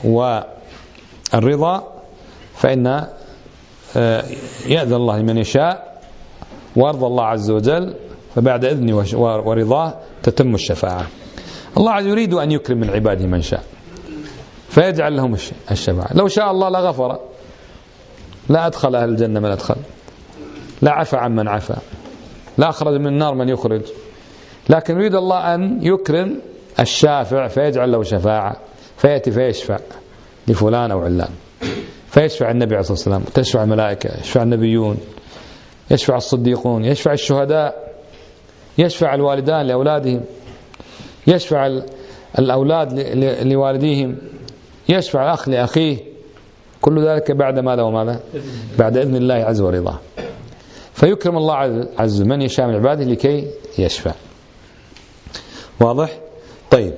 والرضا فإن يأذن الله لمن يشاء وارضى الله عز وجل، فبعد إذنه ورضاه تتم الشفاعة. الله عز يريد أن يكرم من عباده من شاء فيجعل لهم الشفاعة. لو شاء الله لغفر، لا أدخل أهل الجنة من أدخل، لا عفى عن من عفى، لا أخرج من النار من يخرج. لكن يريد الله أن يكرم الشافع فيجعل له شفاعة، فيأتي فيشفع لفلان أو علان، فيشفع النبي عليه الصلاة والسلام، تشفع الملائكة، يشفع النبيون، يشفع الصديقون، يشفع الشهداء، يشفع الوالدان لأولادهم، يشفع الأولاد لوالديهم، يشفع الأخ لأخيه. كل ذلك بعد ماذا وماذا؟ بعد إذن الله عز ورضاه. فيكرم الله عز من يشاء من عباده لكي يشفع. واضح؟ طيب،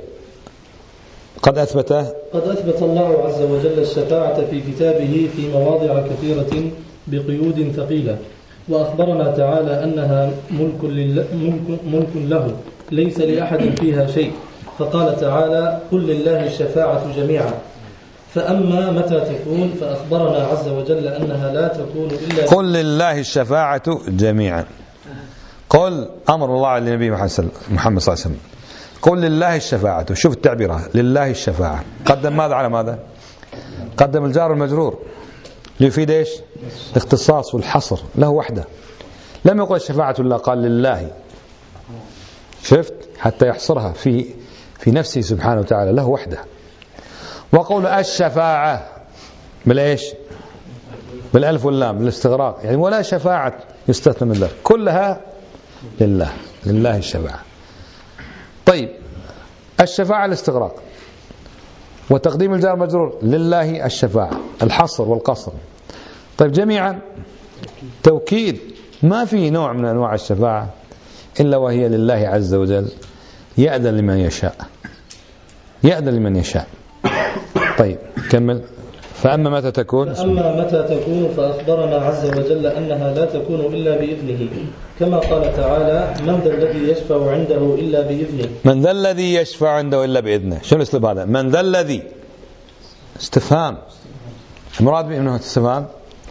قد أثبت قد أثبت الله عز وجل الشفاعة في كتابه في مواضع كثيرة بقيود ثقيلة، وأخبرنا تعالى أنها ملك, ملك, ملك له ليس لأحد فيها شيء. فقال تعالى قل لله الشفاعة جميعا. فأما متى تكون فأخبرنا عز وجل أنها لا تكون إلا قل لله الشفاعة جميعا. قل أمر الله للنبي محمد صلى الله عليه وسلم، قل لله الشفاعة. شوف التعبير، لله الشفاعة. قدم ماذا على ماذا؟ قدم الجار المجرور ليفيد ايش؟ الاختصاص والحصر له وحده. لم يقل الشفاعة الله، قال لله. شفت؟ حتى يحصرها في في نفسه سبحانه وتعالى، له وحده. وقول الشفاعة بالايش؟ بالالف واللام بالاستغراق، يعني ولا شفاعة يستثنى من ذلك، كلها لله، لله الشفاعة. طيب، الشفاعة الاستغراق، وتقديم الجار مجرور لله الشفاعة، الحصر والقصر. طيب، جميعا توكيد، ما في نوع من أنواع الشفاعة إلا وهي لله عز وجل، يأذن لمن يشاء، يأذن لمن يشاء. طيب كمل. فأما متى تكون فأما متى تكون فأخبرنا عز وجل أنها لا تكون إلا بإذنه، كما قال تعالى من ذا الذي يشفع عنده إلا بإذنه. من ذا الذي يشفع عنده إلا بإذنه. شو الأسلوب هذا؟ من ذا الذي، استفهام. المراد بأنه استفهام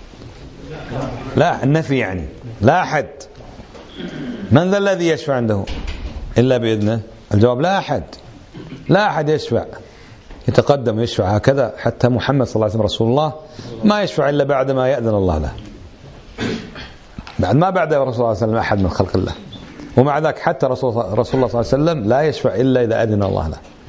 لا النفي، يعني لا أحد. من ذا الذي يشفع عنده إلا بإذنه؟ الجواب لا أحد، لا أحد يشفع يتقدم يشفع هكذا. حتى محمد صلى الله عليه وسلم رسول الله ما يشفع إلا بعد ما يأذن الله له، بعد ما بعد رسول الله صلى الله عليه وسلم أحد من خلق الله. ومع ذلك حتى رسول, رسول الله صلى الله عليه وسلم لا يشفع إلا إذا أذن الله له.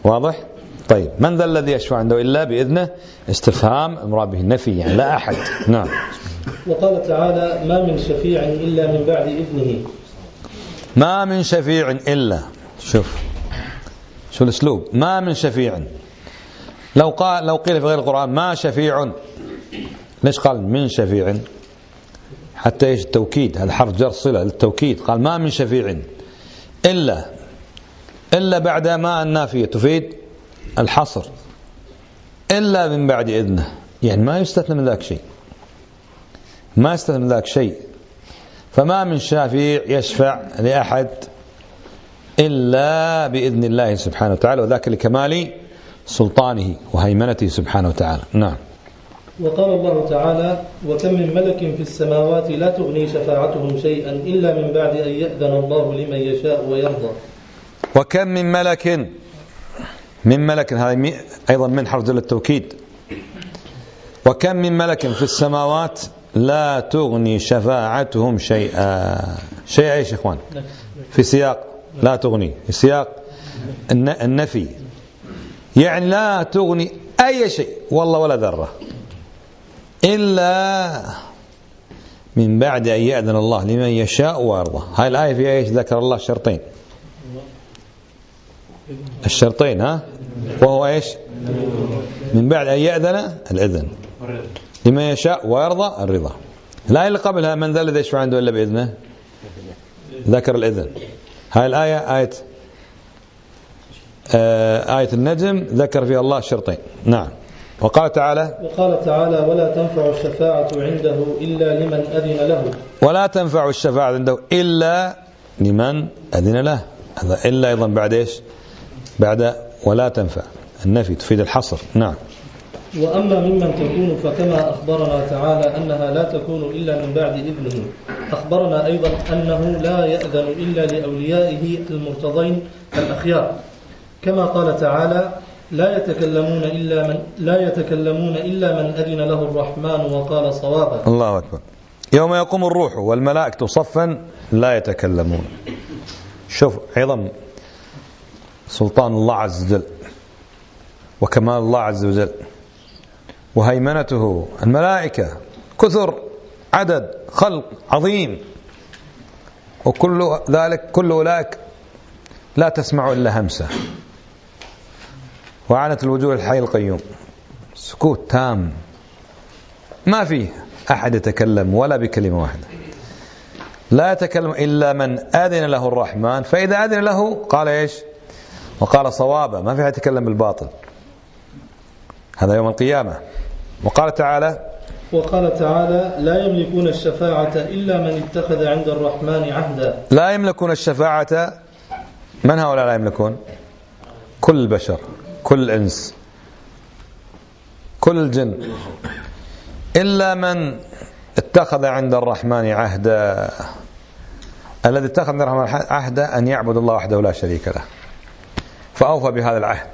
واضح؟ طيب من ذا الذي يشفع عنده إلا بإذنه؟ استفهام المراد به النفي، يعني لا أحد. نعم. وقال تعالى ما من شفيع إلا من بعد إذنه. ما من شفيع إلا، شوف شو الأسلوب، ما من شفيع. لو قال لو قيل في غير القرآن ما شفيع، ليش قال من شفيع؟ حتى ايش التوكيد، هذا حرف جر صلة للتوكيد. قال ما من شفيع إلا، إلا بعد ما النافية تفيد الحصر، إلا من بعد إذنه، يعني ما يستثنى من ذاك شيء، ما يستثنى من ذاك شيء. فما من شافيع يشفع لأحد إلا بإذن الله سبحانه وتعالى، وذاك لكمال سلطانه وهيمنته سبحانه وتعالى. نعم. وقال الله تعالى وكم من ملك في السماوات لا تغني شفاعتهم شيئا إلا من بعد أن يأذن الله لمن يشاء ويرضى. وكم من ملك، من ملك هذا أيضا من حرف جر التوكيد. وكم من ملك في السماوات لا تغني شفاعتهم شيئا. شيئا ايش يا اخوان؟ في سياق لا تغني، في سياق النفي، يعني لا تغني أي شيء والله ولا ذرة إلا من بعد أن يأذن الله لمن يشاء ويرضى. هاي الآية فيها ايش؟ ذكر الله شرطين، الشرطين ها، وهو ايش؟ من بعد أن يأذن الإذن لمن يشاء ويرضى الرضا. الآية اللي قبلها من ذا الذي يشفع عنده إلا بإذنه، ذكر الإذن. هاي الآية آية آه آية النجم ذكر فيها الله شرطين. نعم. وقال تعالى وقال تعالى ولا تنفع الشفاعة عنده إلا لمن أذن له. ولا تنفع الشفاعة عنده إلا لمن أذن له. هذا إلا أيضا بعد إيش؟ بعد ولا تنفع النفي تفيد الحصر. نعم. وأما ممن تكون فكما أخبرنا تعالى أنها لا تكون إلا من بعد إذنه، أخبرنا أيضا أنه لا يأذن إلا لأوليائه المرتضين الأخيار، كما قال تعالى لا يتكلمون إلا من لا يتكلمون إلا من أذن له الرحمن وقال صوابا. الله أكبر. يوم يقوم الروح والملائكة صفا لا يتكلمون. شوف عظم سلطان الله عز وجل وكمال الله عز وجل وهيمنته. الملائكة كثر، عدد خلق عظيم، وكل ذلك كل أولئك لا تسمع إلا همسة، وعنت الوجوه الحي القيوم، سكوت تام، ما فيه أحد يتكلم ولا بكلمة واحدة. لا يتكلم إلا من أذن له الرحمن، فإذا أذن له قال إيش؟ وقال صوابا، ما فيه يتكلم بالباطل. هذا يوم القيامة. وقال تعالى وقال تعالى لا يملكون الشفاعة إلا من اتخذ عند الرحمن عهدا. لا يملكون الشفاعة، من هؤلاء لا يملكون؟ كل البشر، كل الإنس، كل الجن، إلا من اتخذ عند الرحمن عهدا. الذي اتخذ عند الرحمن عهدا أن يعبد الله وحده لا شريك له، فأوفى بهذا العهد.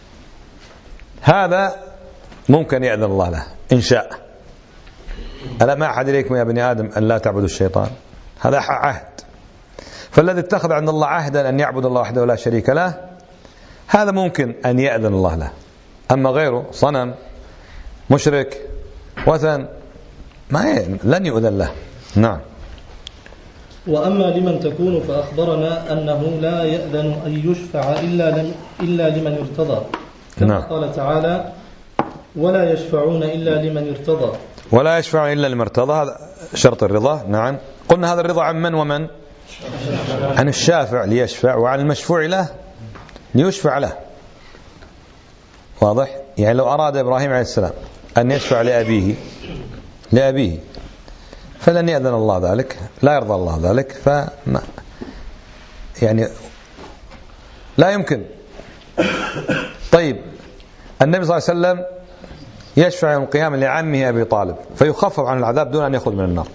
هذا ممكن يأذن الله له إن شاء. ألا ما أحد إليكم يا بني آدم أن لا تعبدوا الشيطان، هذا عهد. فالذي اتخذ عند الله عهدا أن يعبد الله وحده لا شريك له، هذا ممكن أن يأذن الله له. أما غيره صنم، مشرك، وثن، ما لن يؤذن له. نعم. وأما لمن تكون فأخبرنا أنه لا يأذن أن يشفع إلا, إلا لمن ارتضى، كما نعم. قال تعالى ولا يشفعون إلا لمن ارتضى. ولا يشفع إلا لمن ارتضى، هذا شرط الرضا. نعم. قلنا هذا الرضا عن من ومن؟ عن الشافع ليشفع، وعن المشفوع له ليشفع له. واضح؟ يعني لو أراد إبراهيم عليه السلام أن يشفع لأبيه لأبيه فلن يأذن الله ذلك، لا يرضى الله ذلك، فما يعني لا يمكن. طيب النبي صلى الله عليه وسلم يشفع يوم القيامة لعمه أبي طالب فيخفف عن العذاب دون أن يخرج من النار.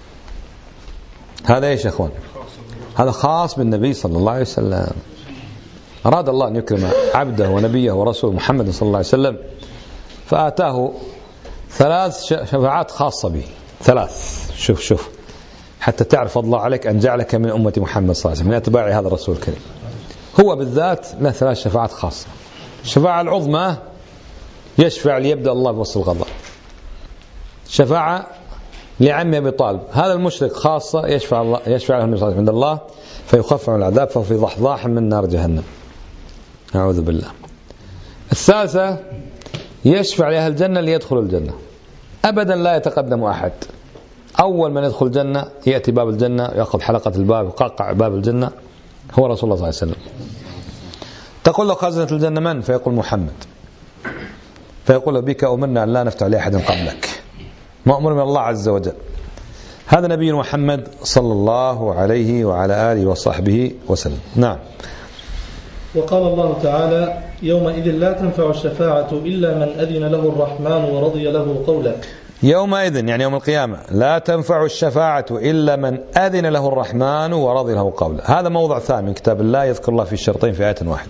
هذا إيش يا أخوان؟ هذا خاص بالنبي صلى الله عليه وسلم. أراد الله أن يكرم عبده ونبيه ورسوله محمد صلى الله عليه وسلم، فآتاه ثلاث شفاعات خاصة به. ثلاث، شوف شوف حتى تعرف الله عليك أن جعلك من أمة محمد صلى الله عليه وسلم، من أتباع هذا الرسول الكريم. هو بالذات له ثلاث شفاعات خاصة. الشفاعة العظمى يشفع ليبدأ الله بوصل الغضب. شفاعة لعم أبي طالب هذا المشرك خاصة يشفع الله يشفع له النبي صلى الله عليه وسلم عند الله فيخفف عن العذاب فهو في ضحضاح من نار جهنم. أعوذ بالله. الثالثة يشفع لأهل الجنة ليدخلوا الجنة أبدا لا يتقدم أحد. أول من يدخل الجنة يأتي باب الجنة يأخذ حلقة الباب يقطع باب الجنة هو رسول الله صلى الله عليه وسلم. تقول له خزنة الجنة من؟ فيقول محمد. فيقول له بك أمرنا أن لا نفتح لأحد قبلك مأمور من الله عز وجل. هذا نبي محمد صلى الله عليه وعلى آله وصحبه وسلم. نعم. وقال الله تعالى يومئذ لا تنفع الشفاعة إلا من أذن له الرحمن ورضي له قولا. يومئذ يعني يوم القيامة لا تنفع الشفاعة إلا من أذن له الرحمن ورضي له قولا. هذا موضع ثاني من كتاب الله يذكر الله في الشرطين في آية واحدة.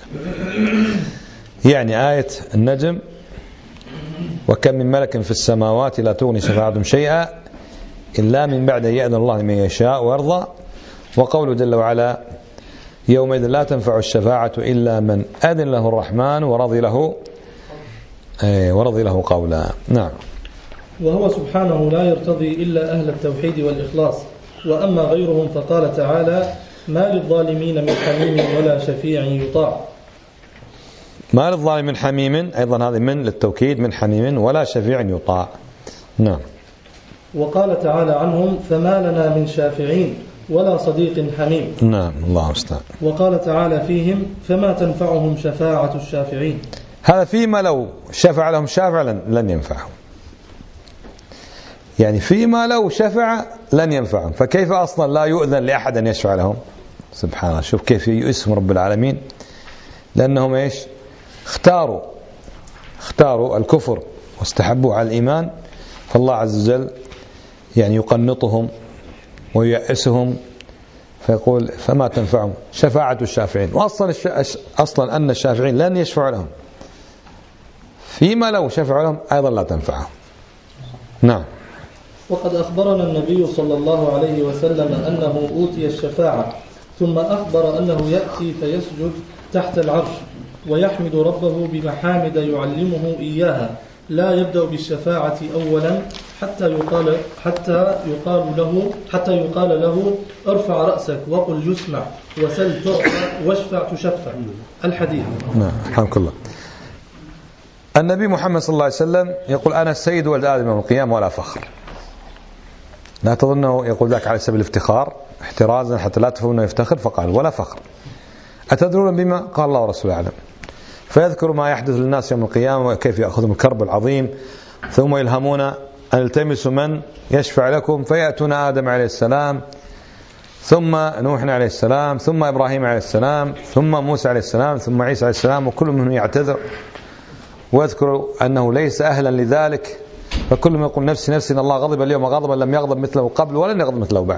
يعني آية النجم وكم من ملك في السماوات لا تغني شفاعتهم شيئا إلا من بعد أن يأذن الله لمن يشاء ويرضى. وقوله جل وعلا يومئذ لا تنفع الشفاعة إلا من أذن له الرحمن ورضي له ورضي له قولا. نعم. وهو سبحانه لا يرتضي إلا أهل التوحيد والإخلاص. وأما غيرهم فقال تعالى ما للظالمين من حميم ولا شفيع يطاع. ما للظالم من حميم أيضا هذه من للتوكيد من حميم ولا شفيع يطاع. نعم. وقال تعالى عنهم فما لنا من شافعين ولا صديق حميم. نعم الله المستعان. وقال تعالى فيهم فما تنفعهم شفاعة الشافعين. هذا فيما لو شفع لهم شافع لن ينفعهم. يعني فيما لو شفع لن ينفعهم فكيف أصلا لا يؤذن لأحد أن يشفع لهم. سبحان الله. شوف كيف يسم رب العالمين لأنهم إيش اختاروا اختاروا الكفر واستحبوا على الإيمان فالله عز وجل يعني يقنطهم وييأسهم فيقول فما تنفعهم شفاعة الشافعين. وأصلا الش... أصلا أن الشافعين لن يشفعوا لهم فيما لو شفعوا لهم أيضا لا تنفعهم. نعم. وقد أخبرنا النبي صلى الله عليه وسلم أنه أوتي الشفاعة ثم أخبر أنه يأتي فيسجد تحت العرش ويحمد ربه بمحامد يعلمه إياها لا يبدأ بالشفاعة أولا حتى يقال حتى يقال له حتى يقال له ارفع رأسك وقل يسمع وسل تعطى واشفع تشفع. الحديث. نعم. الحمد لله. النبي محمد صلى الله عليه وسلم يقول أنا السيد ولد آدم يوم القيامة ولا فخر. لا تظنه يقول ذلك على سبيل الافتخار احترازا حتى لا تفهموا انه يفتخر فقال ولا فخر. أتدرون بما قال الله ورسوله أعلم. فيذكر ما يحدث للناس يوم القيامة وكيف يأخذهم الكرب العظيم ثم يلهمون أن التمسوا من يشفع لكم فيأتون آدم عليه السلام ثم نوح عليه السلام ثم إبراهيم عليه السلام ثم موسى عليه السلام ثم عيسى عليه السلام وكل منهم يعتذر ويذكر أنه ليس أهلا لذلك فكل من يقول نفسي نفسي إن الله غضب اليوم غضبا لم يغضب مثله قبل ولن يغضب مثله بعد.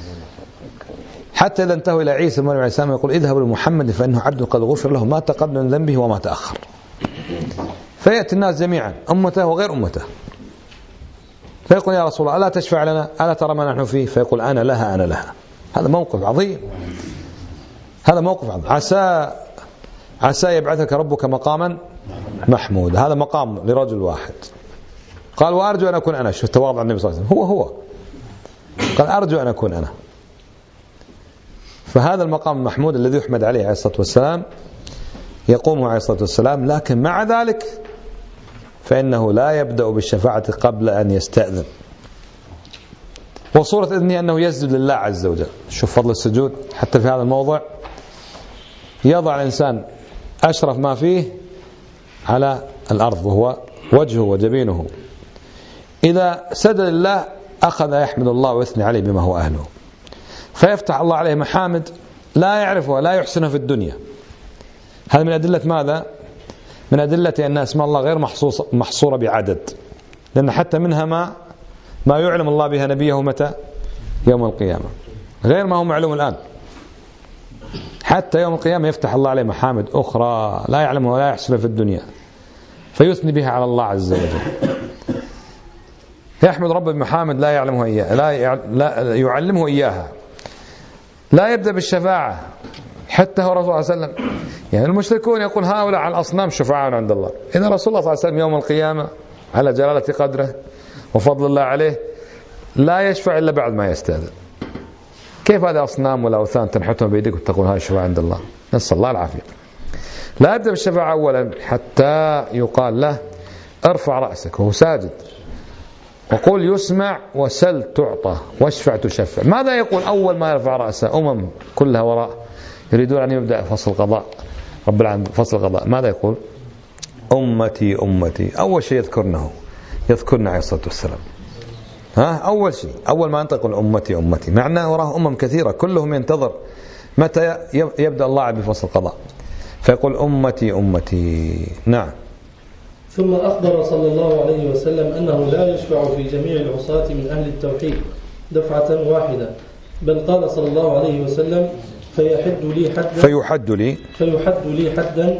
حتى إذا انتهوا إلى عيسى عليه السلام يقول اذهبوا لمحمد فإنه عبد قد غفر له ما تقدم من ذنبه وما تأخر. فيأتي الناس جميعا أمته وغير أمته فيقول يا رسول الله ألا تشفع لنا ألا ترى ما نحن فيه فيقول أنا لها أنا لها. هذا موقف عظيم. هذا موقف عظيم. عسى عسى يبعثك ربك مقاما محمود. هذا مقام لرجل واحد. قال وأرجو أن أكون أنا. شوف تواضع النبي صلى الله عليه وسلم. هو هو قال أرجو أن أكون أنا. فهذا المقام المحمود الذي يحمد عليه عليه الصلاة والسلام يقوم عليه الصلاة والسلام لكن مع ذلك فإنه لا يبدأ بالشفاعة قبل أن يستأذن. وصورة إذنه أنه يسجد لله عز وجل. شوف فضل السجود حتى في هذا الموضع يضع الإنسان أشرف ما فيه على الأرض وهو وجهه وجبينه. إذا سجد لله أخذ يحمد الله ويثني عليه بما هو أهله فيفتح الله عليه محامد لا يعرفها ولا يحسنها في الدنيا. هذا من أدلة ماذا؟ من أدلة أن اسماء الله غير محصورة بعدد لأن حتى منها ما ما يعلم الله بها نبيه متى؟ يوم القيامة غير ما هو معلوم الآن. حتى يوم القيامة يفتح الله عليه محامد أخرى لا يعلمها ولا يحسنها في الدنيا فيثني بها على الله عز وجل. يحمد رب بمحامد لا يعلمها إياها لا, لا يعلمه إياها. لا يبدأ بالشفاعة حتى هو الرسول صلى الله عليه وسلم. يعني المشركون يقول هؤلاء على الأصنام شفعاء عند الله، إذا رسول الله صلى الله عليه وسلم يوم القيامة على جلالة قدره وفضل الله عليه لا يشفع إلا بعد ما يستأذن. كيف هذا أصنام ولا أوثان تنحتهم بيدك وتقول هذا الشفاعة عند الله؟ نسأل الله العافية. لا يبدأ بالشفاعة أولا حتى يقال له ارفع رأسك وهو ساجد وقل يسمع وسل تعطى واشفع تشفع. ماذا يقول أول ما يرفع رأسه؟ أمم كلها وراء يريدون أن يبدأ فصل القضاء، رب العالمين فصل القضاء، ماذا يقول؟ أمتي أمتي. أول شيء يذكرنه يذكرنا عليه الصلاة والسلام. ها أول شيء، أول ما ينطق أمتي أمتي، معناه وراه أمم كثيرة كلهم ينتظر متى يبدأ الله بفصل القضاء، فيقول أمتي أمتي. نعم. ثم أخبر صلى الله عليه وسلم أنه لا يشفع في جميع العصاة من أهل التوحيد دفعة واحدة، بل قال صلى الله عليه وسلم فيحد لي حدا فيحد لي فيحد لي حدا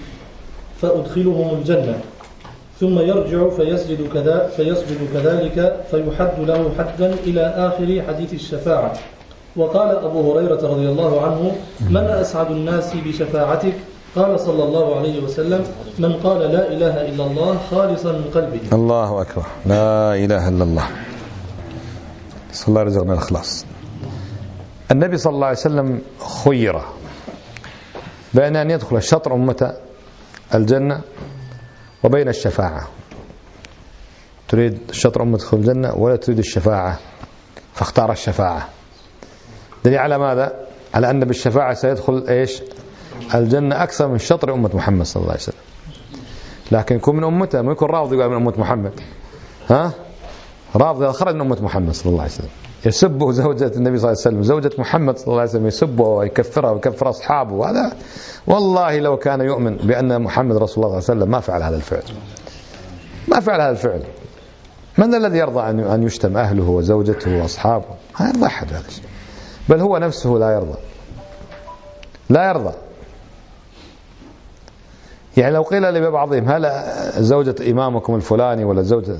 فأدخلهم الجنة، ثم يرجع فيسجد كذا فيسجد كذلك فيحد له حدا إلى آخر حديث الشفاعة. وقال أبو هريرة رضي الله عنه من أسعد الناس بشفاعتك؟ قال صلى الله عليه وسلم من قال لا إله إلا الله خالصا من قلبه. الله أكبر، لا إله إلا الله. صلى الله عليه وسلم الإخلاص. النبي صلى الله عليه وسلم خير بين أن يدخل شطر أمة الجنة وبين الشفاعة. تريد شطر أمة تدخل الجنة ولا تريد الشفاعة؟ فاختار الشفاعة. دليل على ماذا؟ على أن بالشفاعة سيدخل إيش؟ الجنة أكثر من شطر أمة محمد صلى الله عليه وسلم. لكن يكون من أمته، ما يكون رافض يقول من أمة محمد. ها؟ رافض خرج من أمة محمد صلى الله عليه وسلم، يسبه زوجة النبي صلى الله عليه وسلم، زوجة محمد صلى الله عليه وسلم، يسبه ويكفرها ويكفر أصحابه. وهذا والله لو كان يؤمن بأن محمد رسول الله صلى الله عليه وسلم ما فعل هذا الفعل، ما فعل هذا الفعل. من الذي يرضى أن يشتم أهله وزوجته وأصحابه؟ ما يرضى أحد هذا الشيء، بل هو نفسه لا يرضى، لا يرضى. يعني لو قيل لبعضهم هل زوجة إمامكم الفلاني ولا زوجة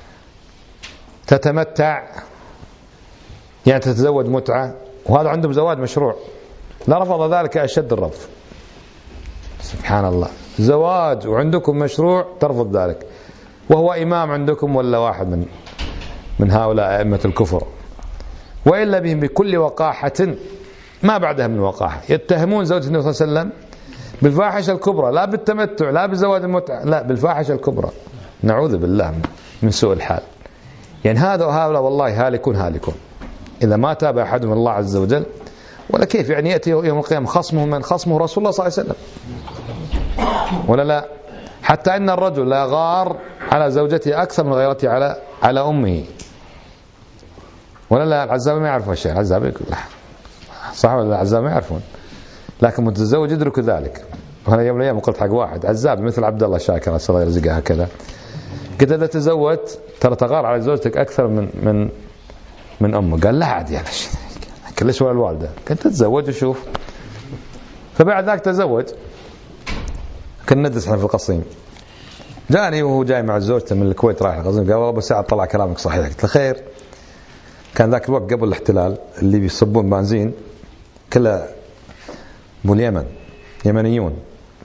تتمتع، يعني تتزوج متعة، وهذا عندهم زواج مشروع، لرفض ذلك أشد الرفض. سبحان الله، زواج وعندكم مشروع ترفض ذلك، وهو إمام عندكم ولا واحد من من هؤلاء أئمة الكفر. وإلا بهم بكل وقاحة ما بعدها من وقاحة يتهمون زوجة النبي صلى الله عليه وسلم بالفاحشة الكبرى، لا بالتمتع لا بزواج المتعة، لا بالفاحشة الكبرى. نعوذ بالله من سوء الحال. يعني هذا وهؤلاء والله هالكون هالكون إذا ما تاب أحدهم الله عز وجل. ولا كيف يعني يأتي يوم القيامة خصمه من خصمه رسول الله صلى الله عليه وسلم، ولا لا؟ حتى إن الرجل لا يغار على زوجته أكثر من غيرته على على أمه، ولا لا؟ العزاب ما يعرفون شيء، العزاب يقول صح ولا العزاب ما يعرفون، لكن متزوج يدرك ذلك. وأنا يوم من الأيام قلت حق واحد عزاب مثل عبد الله شاكر الله يرزقها هكذا، قلت إذا تزوجت ترى تغار على زوجتك أكثر من من من أمه. قال لا عاد يا باشا، كلش ولا الوالدة، كنت تتزوج وشوف. فبعد ذاك تزوج، كنا ندرس احنا في القصيم، جاني وهو جاي مع زوجته من الكويت رايح القصيم، قال ابو سعد طلع كلامك صحيح. قلت له خير. كان ذاك الوقت قبل الاحتلال، اللي بيصبون بنزين كله ابو اليمن، يمنيون.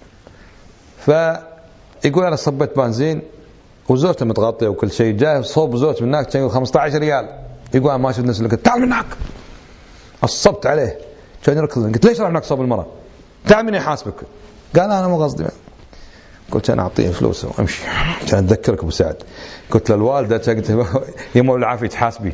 فيقول انا صبيت بنزين وزوجته متغطيه وكل شيء، جاي صوب زوجته من هناك كان خمسة عشر ريال. يقول انا ما شفت نفسي، قلت تعال من هناك. الصبت عليه، كان يركض. قلت ليش راح هناك صوب المرأة؟ تعال من يحاسبك. قال انا مو قصدي. قلت انا اعطيه فلوس وامشي عشان اذكرك ابو سعد. قلت للوالده قلت يا مولى العافيه تحاسبي.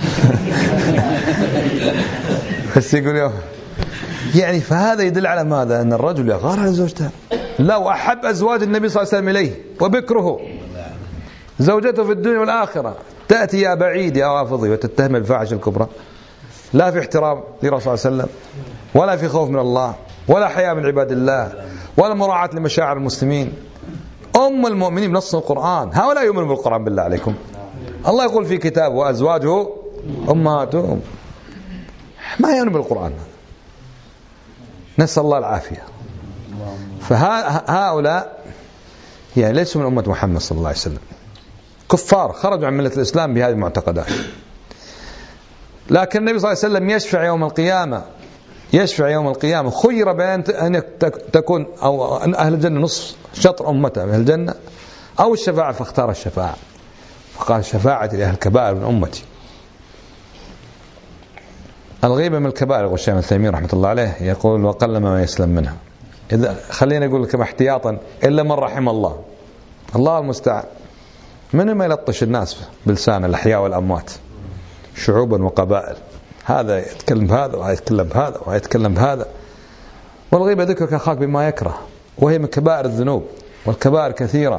بس يقول يوم يعني. فهذا يدل على ماذا؟ ان الرجل يغار على زوجته. لو احب ازواج النبي صلى الله عليه وسلم اليه وبكره زوجته في الدنيا والاخره، تاتي يا بعيد يا رافضي وتتهم الفاحشه الكبرى، لا في احترام لرسول صلى الله عليه وسلم، ولا في خوف من الله، ولا حياء من عباد الله، ولا مراعاة لمشاعر المسلمين. أم المؤمنين بنص القرآن. هؤلاء يؤمنون بالقرآن بالله عليكم. الله يقول في كتابه وأزواجه أمهاتهم، ما يؤمنون بالقرآن. نسأل الله العافية. فهؤلاء يعني ليسوا من أمة محمد صلى الله عليه وسلم، كفار خرجوا عن ملة الإسلام بهذه المعتقدات. لكن النبي صلى الله عليه وسلم يشفع يوم القيامة يشفع يوم القيامة خير بين أن تكون أو أن أهل الجنة نصف شطر أمته من أهل الجنة أو الشفاعة، فاختار الشفاعة، فقال شفاعة لأهل الكبائر من أمتي. الغيبة من الكبائر، يقول الشيخ ابن تيمية رحمة الله عليه، يقول وقل ما يسلم منها. إذا خلينا نقول لكم احتياطا إلا من رحم الله، الله المستعان. من ما يلطش الناس بلسان الأحياء والأموات شعوبا وقبائل، هذا يتكلم بهذا وهذا يتكلم بهذا وهذا يتكلم بهذا. والغيبة ذكرك أخاك بما يكره، وهي من كبائر الذنوب، والكبائر كثيرة.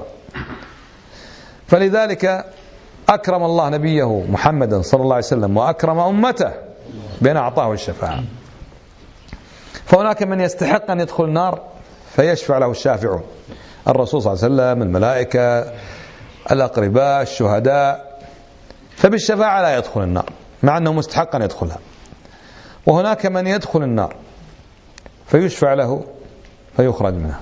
فلذلك أكرم الله نبيه محمدا صلى الله عليه وسلم وأكرم أمته بأن أعطاه الشفاعة. فهناك من يستحق أن يدخل النار فيشفع له الشافعون، الرسول صلى الله عليه وسلم، الملائكة، الأقرباء، الشهداء، فبالشفاعة لا يدخل النار مع أنه مستحق أن يدخلها. وهناك من يدخل النار فيشفع له فيخرج منها.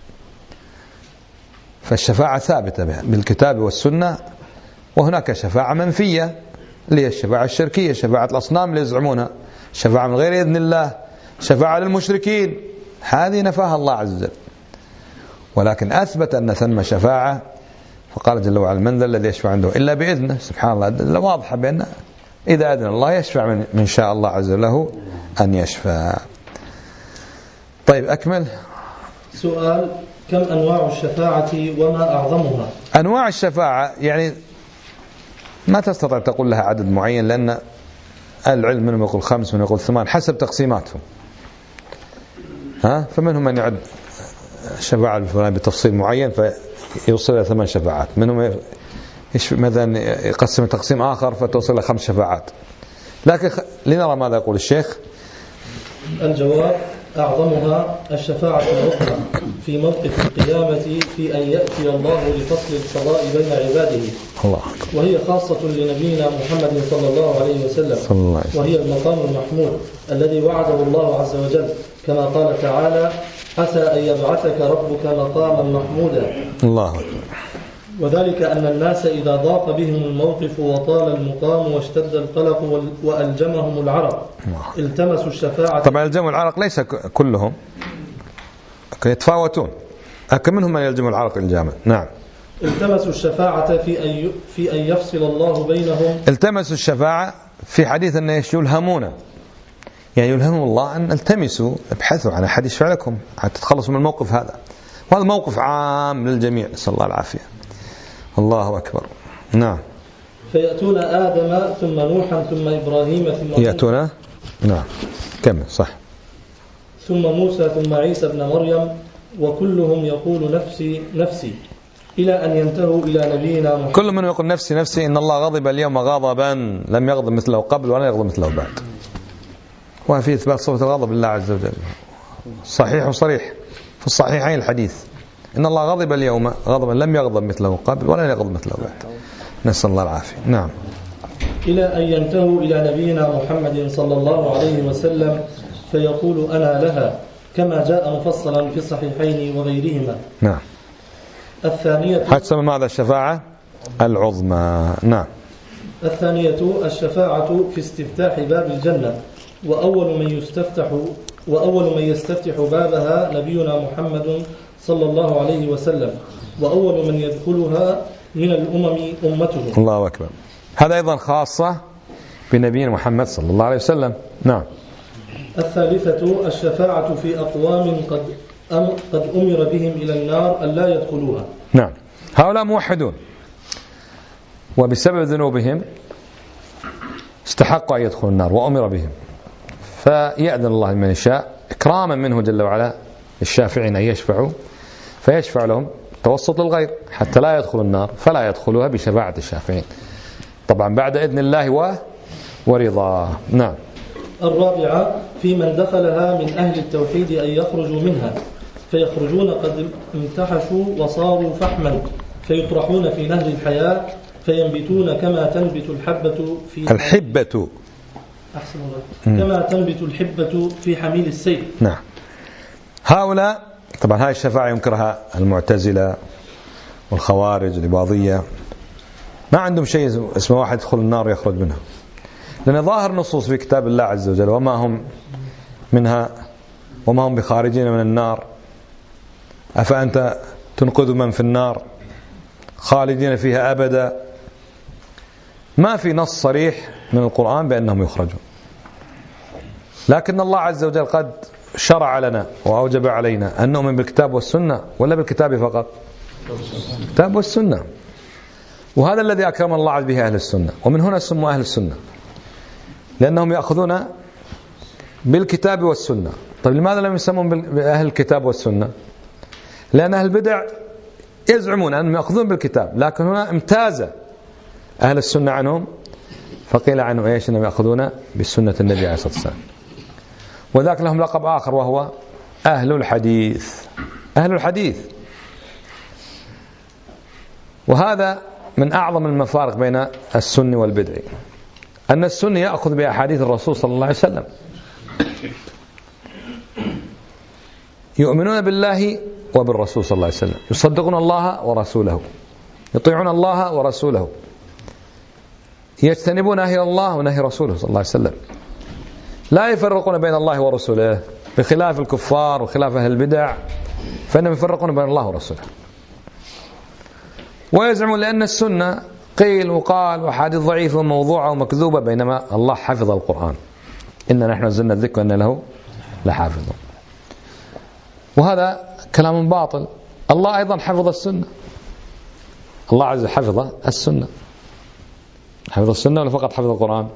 فالشفاعة ثابتة بالكتاب والسنة. وهناك شفاعة منفية اللي هي الشفاعة الشركية، شفاعة الأصنام اللي يزعمونها، شفاعة من غير إذن الله، شفاعة للمشركين، هذه نفاها الله عز وجل. ولكن أثبت أن ثم شفاعة، فقال جل وعلا من ذا الذي يشفع عنده إلا بإذنه. سبحان الله، واضحة بأن إذا أذن الله يشفع من, من شاء الله عز وجل له أن يشفع. طيب أكمل. سؤال: كم أنواع الشفاعة وما أعظمها؟ أنواع الشفاعة يعني ما تستطيع تقول لها عدد معين، لأن العلم منهم يقول خمس، منهم يقول ثمان، حسب تقسيماتهم. ها فمنهم من يعد الشفاعة بتفصيل معين فيوصل إلى ثمان شفاعات، منهم مثلا يقسم تقسيم آخر فتوصل إلى خمس شفاعات. لكن لنرى ماذا يقول الشيخ. الجواب: أعظمها الشفاعة العظمى في موقف القيامة في أن يأتي الله لفصل القضاء بين عباده، الله. وهي خاصة لنبينا محمد صلى الله عليه وسلم، صلى الله عليه وسلم. وهي المقام المحمود الذي وعده الله عز وجل، كما قال تعالى: عسى أن يبعثك ربك مقاما محمودا. الله أكبر. وذلك أن الناس إذا ضاق بهم الموقف وطال المقام واشتد القلق وألجمهم العرق التمسوا الشفاعة. طبعا الجمع العرق ليس كلهم، يتفاوتون، لكن منهم من يلجم العرق الجامع. نعم. التمسوا الشفاعة في أن في أن يفصل الله بينهم. التمسوا الشفاعة في حديث أن يلهمون، يعني يلهمهم الله أن التمسوا، ابحثوا عن أحد يشفع لكم حتى تتخلصوا من الموقف هذا. وهذا موقف عام للجميع، نسأل الله العافية. الله أكبر. نعم. فيأتون آدم ثم نوحا ثم إبراهيم ثم يأتون. نعم كمل. صح. ثم موسى ثم عيسى ابن مريم، وكلهم يقول نفسي نفسي، إلى أن ينتهوا إلى نبينا محمد. كل من يقول نفسي نفسي. إن الله غضب اليوم غضبا لم يغضب مثله قبل ولا يغضب مثله بعد. وفي إثبات صفة الغضب لله عز وجل صحيح وصريح في الصحيحين الحديث: إن الله غضب اليوم غضبا لم يغضب مثله قبل ولا يغضب مثله بعد. نسأل الله العافية. نعم. إلى أن ينتهوا إلى نبينا محمد صلى الله عليه وسلم فيقول أنا لها، كما جاء مفصلا في الصحيحين وغيرهما. نعم. الثانية هتسمى ماذا؟ الشفاعة العظمى. نعم. الثانية الشفاعة في استفتاح باب الجنة، وأول من يستفتح وأول من يستفتح بابها نبينا محمد صلى الله عليه وسلم، وأول من يدخلها من الأمم أمته. الله أكبر. هذا أيضا خاصة بنبينا محمد صلى الله عليه وسلم. نعم. الثالثة الشفاعة في أقوام قد أم قد أمر بهم إلى النار أن لا يدخلوها. نعم. هؤلاء موحدون وبسبب ذنوبهم استحقوا أن يدخلوا النار وأمر بهم، فيأذن الله لمن يشاء إكراما منه جل وعلا الشافعين أن يشفعوا، فيشفع لهم توسط للغير حتى لا يدخلوا النار، فلا يدخلوها بشفاعة الشافعين، طبعا بعد إذن الله و... ورضاه. نعم. الرابعة في من دخلها من أهل التوحيد أن يخرجوا منها، فيخرجون قد امتحشوا وصاروا فحما، فيطرحون في نهر الحياة فينبتون كما تنبت الحبة في الحبة أحسن الله كما تنبت الحبة في حميل السيل. نعم. هؤلاء طبعا هاي الشفاعة ينكرها المعتزلة والخوارج الإباضية، ما عندهم شيء اسمه واحد يدخل النار يخرج منها، لأن ظاهر نصوص في كتاب الله عز وجل: وما هم منها وما هم بخارجين من النار، أفأنت تنقذ من في النار خالدين فيها أبدا. ما في نص صريح من القرآن بأنهم يخرجون، لكن الله عز وجل قد شرع لنا وأوجب علينا أن نؤمن بالكتاب والسنة، ولا بالكتاب فقط؟ الكتاب والسنة. وهذا الذي أكرم الله عز به أهل السنة، ومن هنا سموا أهل السنة، لأنهم يأخذون بالكتاب والسنة. طيب لماذا لم يسموا بأهل الكتاب والسنة؟ لأن أهل البدع يزعمون أنهم يأخذون بالكتاب، لكن هنا امتاز أهل السنة عنهم، فقيل عنهم إيش؟ أنهم يأخذون بالسنة النبي عليه الصلاة والسلام. وذاك لهم لقب آخر وهو أهل الحديث. أهل الحديث، وهذا من أعظم المفارق بين السني والبدعي، أن السني يأخذ بأحاديث الرسول صلى الله عليه وسلم، يؤمنون بالله وبالرسول صلى الله عليه وسلم، يصدقون الله ورسوله، يطيعون الله ورسوله، يجتنبون نهي الله ونهي رسوله صلى الله عليه وسلم، لا يفرقون بين الله ورسوله، بخلاف الكفار وخلاف أهل البدع فإنهم يفرقون بين الله ورسوله. ويزعمون لأن السنة قيل وقال وحادث ضعيفة وموضوعة ومكذوبة، بينما الله حفظ القرآن، إنا نحن نزلنا الذكر وإن له لحافظ. وهذا كلام باطل. الله أيضا حفظ السنة، الله عز وجل حفظ السنة. حفظ السنة ولا فقط حفظ القرآن؟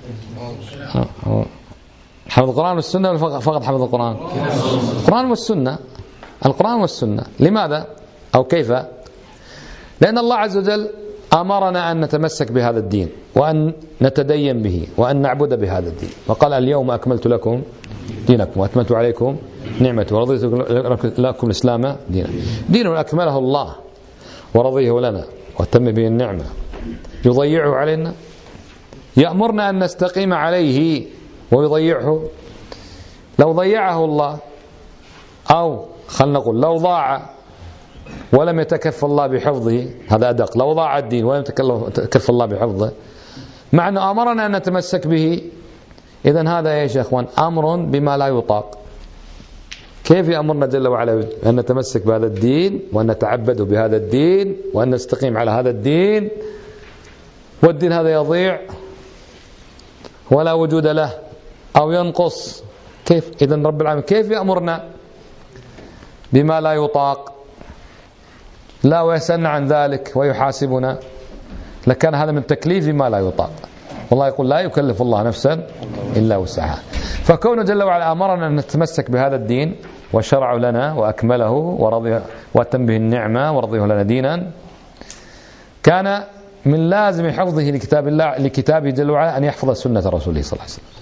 حفظ القرآن والسنة ولا فقط حفظ القرآن؟ القرآن والسنة. القرآن والسنة. لماذا أو كيف؟ لأن الله عز وجل أمرنا أن نتمسك بهذا الدين وأن نتدين به وأن نعبد بهذا الدين، وقال اليوم أكملت لكم دينكم وأتممت عليكم نعمتي ورضيت لكم الإسلام دينا. دين أكمله الله ورضيه لنا وأتم به النعمة، يضيعه علينا؟ يأمرنا أن نستقيم عليه ويضيعه؟ لو ضيعه الله، أو خلنا نقول لو ضاع ولم يتكف الله بحفظه، هذا أدق، لو ضاع الدين ولم يتكف الله بحفظه، مع أنه أمرنا أن نتمسك به، إذن هذا يا إخوان أمر بما لا يطاق. كيف يأمرنا جل وعلا أن نتمسك بهذا الدين وأن نتعبد بهذا الدين وأن نستقيم على هذا الدين، والدين هذا يضيع ولا وجود له أو ينقص؟ كيف؟ إذن رب العالمين كيف يأمرنا بما لا يطاق؟ لا ويسألنا عن ذلك ويحاسبنا، لكان هذا من تكليف ما لا يطاق. والله يقول لا يكلف الله نفسا إلا وسعها. فكونه جل وعلا أمرنا أن نتمسك بهذا الدين وشرع لنا وأكمله ورضي وأتم به النعمة ورضيه لنا دينا، كان من لازم حفظه لكتاب الله لكتابه جل وعلا أن يحفظ سنة رسوله صلى الله عليه وسلم.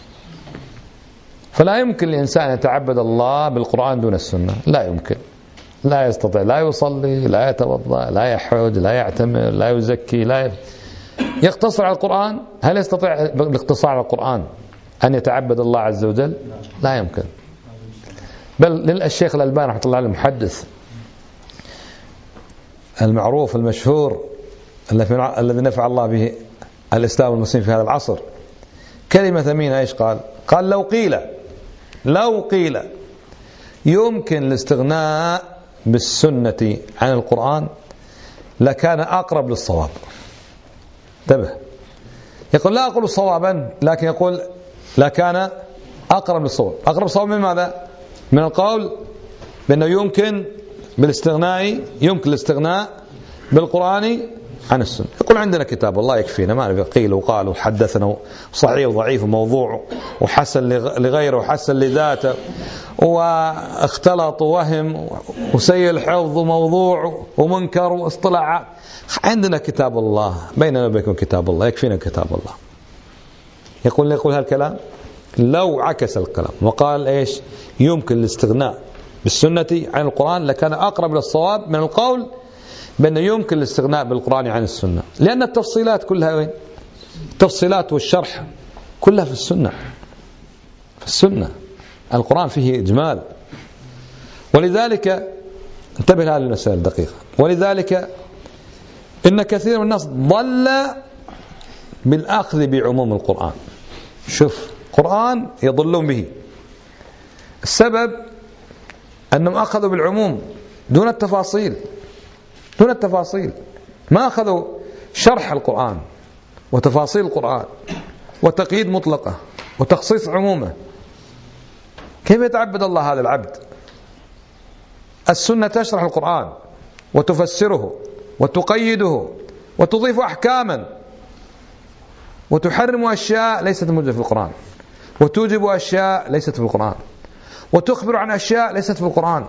فلا يمكن للإنسان أن يتعبد الله بالقرآن دون السنة، لا يمكن، لا يستطيع، لا يصلي، لا يتوضأ، لا يحج، لا يعتمر، لا يزكي، لا يقتصر على القرآن. هل يستطيع بالاقتصار على القرآن أن يتعبد الله عز وجل؟ لا يمكن. بل للشيخ الألباني رحمة الله عليه المحدث المعروف المشهور الذي نفع الله به الإسلام والمسلمين في هذا العصر، كلمة ثمينة إيش قال؟ قال لو قيل لو قيل يمكن الاستغناء بالسنة عن القرآن لكان أقرب للصواب. انتبه، يقول لا أقول صوابا، لكن يقول لكان أقرب للصواب. أقرب للصواب من ماذا؟ من القول بأنه يمكن بالاستغناء يمكن الاستغناء بالقرآن عن السنة. يقول عندنا كتاب الله يكفينا، ما نبي قيل وقال وحدثنا وصحيح وضعيف وموضوع وحسن لغيره وحسن لذاته واختلط وهم وسيء الحفظ وموضوع ومنكر واصطلاع. عندنا كتاب الله، بيننا وبينكم كتاب الله، يكفينا كتاب الله. يقول يقول هالكلام لو عكس الكلام وقال ايش؟ يمكن الاستغناء بالسنة عن القرآن لكان أقرب للصواب من القول بأنه يمكن الاستغناء بالقرآن عن السنة، لأن التفصيلات كلها وين؟ التفصيلات والشرح كلها في السنة. في السنة القرآن فيه إجمال، ولذلك انتبه لهذه المسألة دقيقة. ولذلك إن كثير من الناس ضل بالأخذ بعموم القرآن. شوف، قرآن يضلون به السبب أنهم أخذوا بالعموم دون التفاصيل، دون التفاصيل، ما أخذوا شرح القرآن وتفاصيل القرآن وتقييد مطلقة وتخصيص عمومة. كيف يتعبد الله هذا العبد؟ السنة تشرح القرآن وتفسره وتقيده وتضيف أحكاما وتحرم أشياء ليست موجودة في القرآن وتوجب أشياء ليست في القرآن وتخبر عن أشياء ليست في القرآن.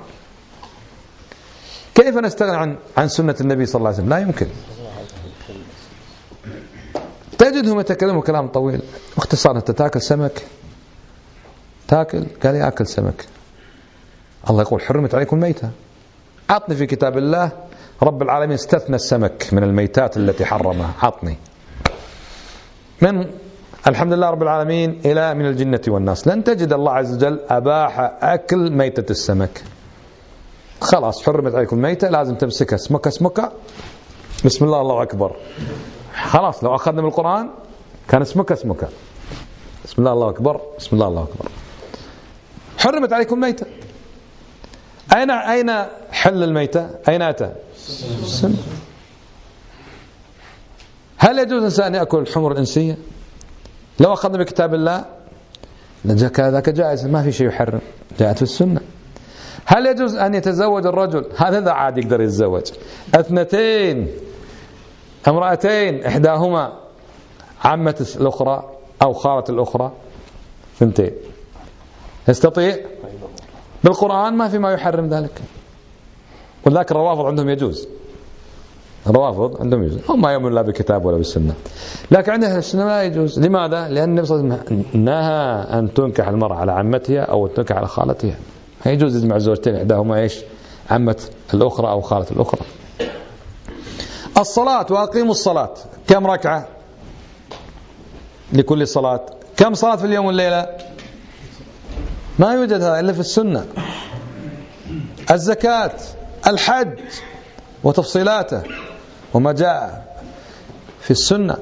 كيف نستغني عن عن سنة النبي صلى الله عليه وسلم؟ لا يمكن. تجدهم يتكلموا كلام طويل باختصار. أنت تاكل سمك؟ تاكل؟ قال لي آكل سمك. الله يقول حرمت عليكم الميتة. عطني في كتاب الله رب العالمين استثنى السمك من الميتات التي حرمها. عطني من الحمد لله رب العالمين إلى من الجنة والناس لن تجد الله عز وجل أباح أكل ميتة السمك. خلاص حرمت عليكم الميتة، لازم تمسكها سمكة سمكة، بسم الله الله أكبر. خلاص لو أخذنا من القرآن كان سمكة سمكة، بسم الله الله أكبر، بسم الله الله أكبر. حرمت عليكم الميتة. أين أين حل الميتة؟ أين أتى؟ السنة. هل يجوز الإنسان أن يأكل الحمر الإنسية؟ لو أخذنا بكتاب الله ذاك جائز، ما في شيء يحرم، جاءت في السنة. هل يجوز أن يتزوج الرجل؟ هذا عادي يقدر يتزوج اثنتين امرأتين إحداهما عمة الأخرى أو خالة الأخرى، ثنتين، يستطيع؟ بالقرآن ما في ما يحرم ذلك. ولذلك الروافض عندهم يجوز، الروافض عندهم يجوز، هم ما يؤمنون لا بالكتاب ولا بالسنة، لكن عندهم السنة لا يجوز. لماذا؟ لأن النبي صلى الله عليه وسلم نهى أن تنكح المرأة على عمتها أو تنكح على خالتها. ما يجوز يجمع زوجتين إحداهما إيش؟ عمة الأخرى أو خالة الأخرى. الصلاة وأقيموا الصلاة، كم ركعة لكل صلاة؟ كم صلاة في اليوم والليلة؟ ما يوجد هذا إلا في السنة. الزكاة، الحج وتفصيلاته وما جاء في السنة.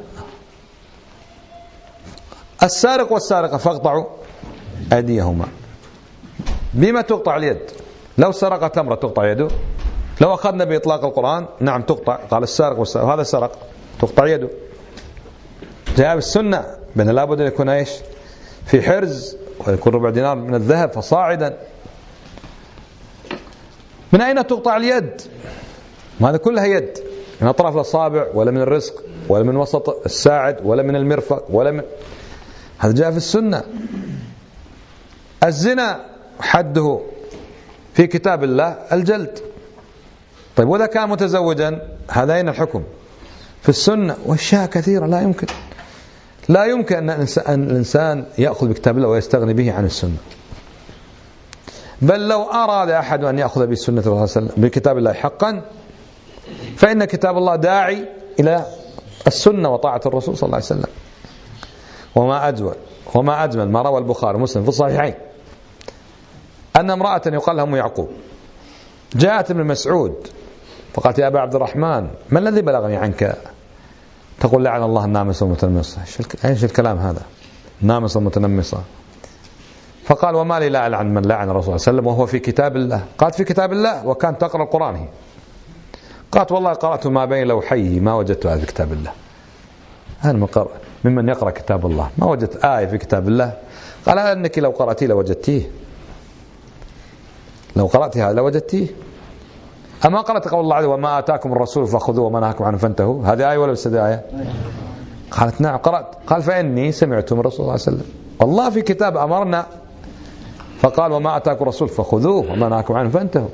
السارق والسارقة فاقطعوا أيديهما. بما تقطع اليد؟ لو سرق تمرة تقطع يده؟ لو أخذنا بإطلاق القرآن نعم تقطع، قال السارق والسارق، هذا سرق تقطع يده. جاء بالسنة بأن لابد أن يكون إيش؟ في حرز، ويكون ربع دينار من الذهب فصاعدا. من أين تقطع اليد؟ هذا كلها يد، من أطراف الأصابع ولا من الرزق ولا من وسط الساعد ولا من المرفق ولا من، هذا جاء في السنة. الزنا حده في كتاب الله الجلد. طيب وإذا كان متزوجا هذا أين الحكم؟ في السنة. وأشياء كثيرة لا يمكن لا يمكن أن الإنسان يأخذ بكتاب الله ويستغني به عن السنة. بل لو أراد أحد أن يأخذ بالسنة صلى الله عليه وسلم بكتاب الله حقا فإن كتاب الله داعي إلى السنة وطاعة الرسول صلى الله عليه وسلم. وما أجمل وما أجمل ما روى البخاري ومسلم في الصحيحين أن امرأة يقال لها أم يعقوب جاءت ابن مسعود فقالت يا أبا عبد الرحمن ما الذي بلغني عنك تقول لعن الله النامصة والمتنمصة؟ ايش الكلام هذا؟ النامصة والمتنمصة. فقال وما لي لا ألعن من لعن الرسول صلى الله عليه وسلم وهو في كتاب الله. قالت في كتاب الله وكانت تقرأ القرآن هي. قالت والله قرأت ما بين لوحيه ما وجدت هذا في كتاب الله. أنا ممن يقرأ كتاب الله ما وجدت آية في كتاب الله. قال أنك لو قرأتيه لوجدتيه، لو قرأتها لوجدتيه. أما قرأت قول الله عز وجل وما آتاكم الرسول فخذوه وما نهاكم عنه فانتهوا، هذه آية ولا بس آية؟ قالت نعم قرأت. قال فإني سمعت من الرسول صلى الله عليه وسلم والله في كتاب أمرنا فقال وما آتاكم الرسول فخذوه وما نهاكم عنه فانتهوا.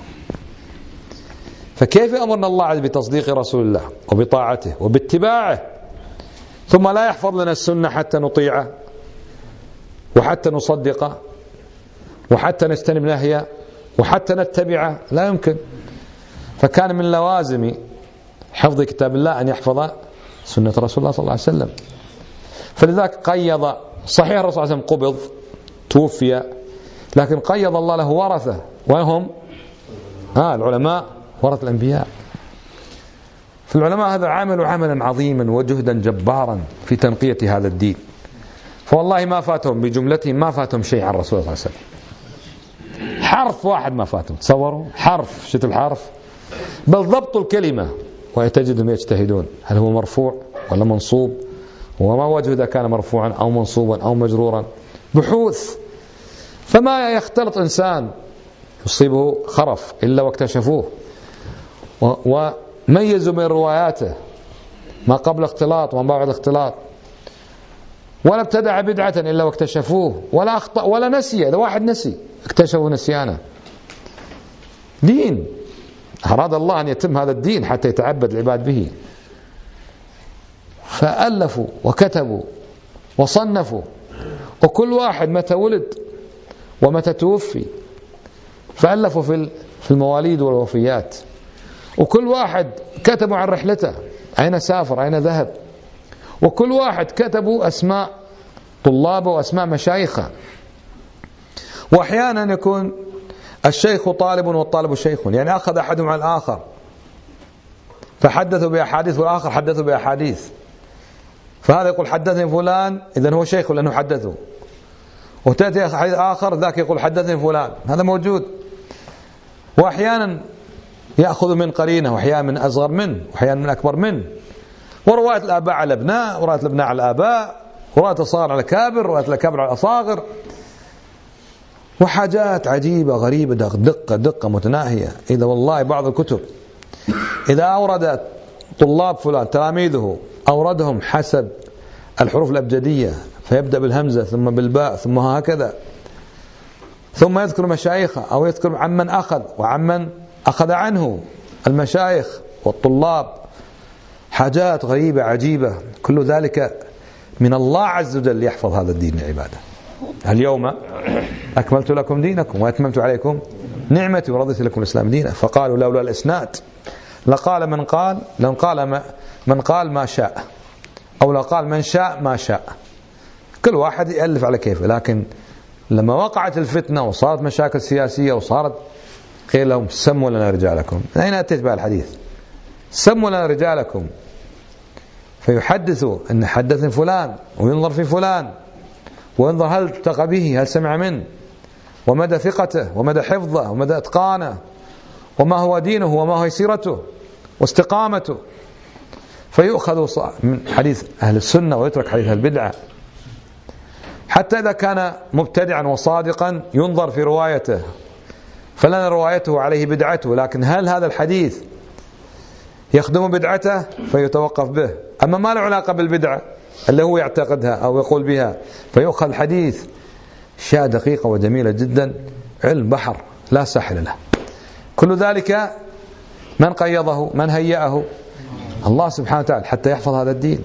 فكيف أمرنا الله عز وجل بتصديق رسول الله وبطاعته وباتباعه ثم لا يحفظ لنا السنة حتى نطيعه وحتى نصدقه وحتى نجتنب نهيه وحتى نتبعه؟ لا يمكن. فكان من لوازم حفظ كتاب الله أن يحفظ سنة رسول الله صلى الله عليه وسلم. فلذلك قيض، صحيح الرسول صلى الله عليه وسلم قبض توفي، لكن قيض الله له ورثة وهم آه العلماء ورث الأنبياء. فالعلماء هذا عملوا عملا عظيما وجهدا جبارا في تنقية هذا الدين، فوالله ما فاتهم بجملتهم ما فاتهم شيء عن الرسول صلى الله عليه وسلم. حرف واحد ما فاتهم. تصوروا حرف، شت الحرف بالضبط الكلمة، وتجدهم يجتهدون هل هو مرفوع ولا منصوب، وما وجه إذا كان مرفوعا أو منصوبا أو مجرورا، بحوث. فما يختلط إنسان يصيبه خرف إلا واكتشفوه، وميزوا من رواياته ما قبل اختلاط وما بعد اختلاط، ولا ابتدع بدعة إلا واكتشفوه، ولا أخطأ ولا نسي. إذا واحد نسي اكتشفوا نسيانه. دين أراد الله أن يتم هذا الدين حتى يتعبد العباد به، فألفوا وكتبوا وصنفوا، وكل واحد متى ولد ومتى توفي، فألفوا في المواليد والوفيات، وكل واحد كتبوا عن رحلته، أين سافر أين ذهب، وكل واحد كتبوا أسماء طلابه وأسماء مشايخه. وأحيانا يكون الشيخ طالب والطالب شيخ، يعني أخذ أحدهم عن الآخر فحدثوا بأحاديث والآخر حدثوا بأحاديث، فهذا يقول حدثني فلان إذن هو شيخ لأنه حدثه، وتأتي حديث آخر ذاك يقول حدثني فلان، هذا موجود. وأحيانا يأخذ من قرينه، وأحيانا من أصغر منه، وأحيانا من أكبر منه، ورواية الآباء على الأبناء، ورواية الأبناء على الآباء، ورواية الصغار على الكابر، ورواية الكابر على الأصاغر، وحاجات عجيبة غريبة، دقة دقة متناهية. إذا والله بعض الكتب إذا أورد طلاب فلان تلاميذه أوردهم حسب الحروف الأبجدية، فيبدأ بالهمزة ثم بالباء ثم هكذا، ثم يذكر مشايخه أو يذكر عمن أخذ وعمن أخذ عنه المشايخ والطلاب، حاجات غريبة عجيبة. كل ذلك من الله عز وجل يحفظ هذا الدين العبادة. اليوم أكملت لكم دينكم وأتممت عليكم نعمتي ورضيت لكم الإسلام دينا. فقالوا لولا الإسناد لقال من قال لن قال ما من قال ما شاء، أو لقال من شاء ما شاء. كل واحد يألف على كيفه. لكن لما وقعت الفتنة وصارت مشاكل سياسية وصارت، قيل لهم سموا لنا رجالكم. أين أتيت بها الحديث؟ سموا لنا رجالكم، فيحدثوا أن حدثني فلان، وينظر في فلان، وينظر هل التقى به، هل سمع منه، ومدى ثقته ومدى حفظه ومدى اتقانه، وما هو دينه وما هو سيرته واستقامته، فيؤخذ من حديث أهل السنة ويترك حديث البدعة. حتى إذا كان مبتدعا وصادقا ينظر في روايته، فلنا روايته عليه بدعته، لكن هل هذا الحديث يخدم بدعته فيتوقف به. أما ما له علاقة بالبدعة اللي هو يعتقدها أو يقول بها، فيؤخذ الحديث. أشياء دقيقة وجميلة جدا، علم بحر لا ساحل له. كل ذلك من قيضه؟ من هيأه؟ الله سبحانه وتعالى حتى يحفظ هذا الدين.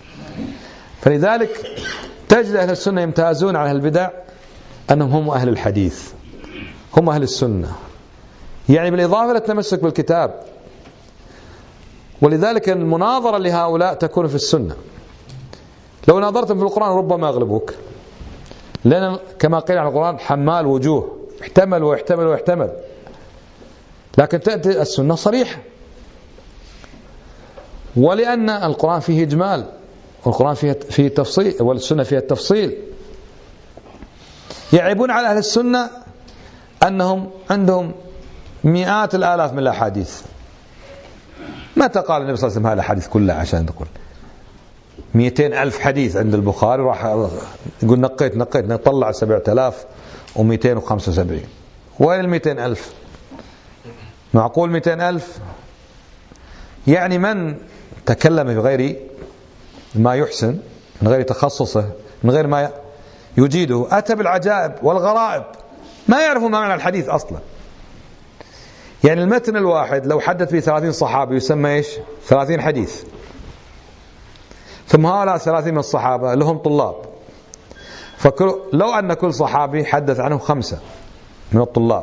فلذلك تجد أهل السنة يمتازون عن البدع أنهم هم أهل الحديث، هم أهل السنة، يعني بالإضافة للتمسك بالكتاب. ولذلك المناظرة لهؤلاء تكون في السنة. لو ناظرتم في القرآن ربما يغلبوك، لأن كما قيل عن القرآن حمال وجوه، احتمل ويحتمل ويحتمل. لكن تأتي السنة صريحة، ولأن القرآن فيه إجمال، والقرآن فيه فيه تفصيل، والسنة فيها التفصيل. يعيبون على أهل السنة أنهم عندهم مئات الآلاف من الأحاديث. متى قال النبي صلى الله عليه وسلم هذه الأحاديث كلها؟ عشان تقول مئتين ألف حديث عند البخاري، راح يقول نقيت نقيت نطلع سبعة آلاف ومئتين وخمسة وسبعين. وين المئتين ألف؟ معقول مئتين ألف؟ يعني من تكلم بغير ما يحسن، من غير تخصصه، من غير ما يجيده، أتى بالعجائب والغرائب، ما يعرفوا ما معنى الحديث أصلا. يعني المتن الواحد لو حدث به ثلاثين صحابي يسمى إيش؟ ثلاثين حديث. ثم هؤلاء ثلاثين من الصحابة لهم طلاب، فلو أن كل صحابي حدث عنه خمسة من الطلاب،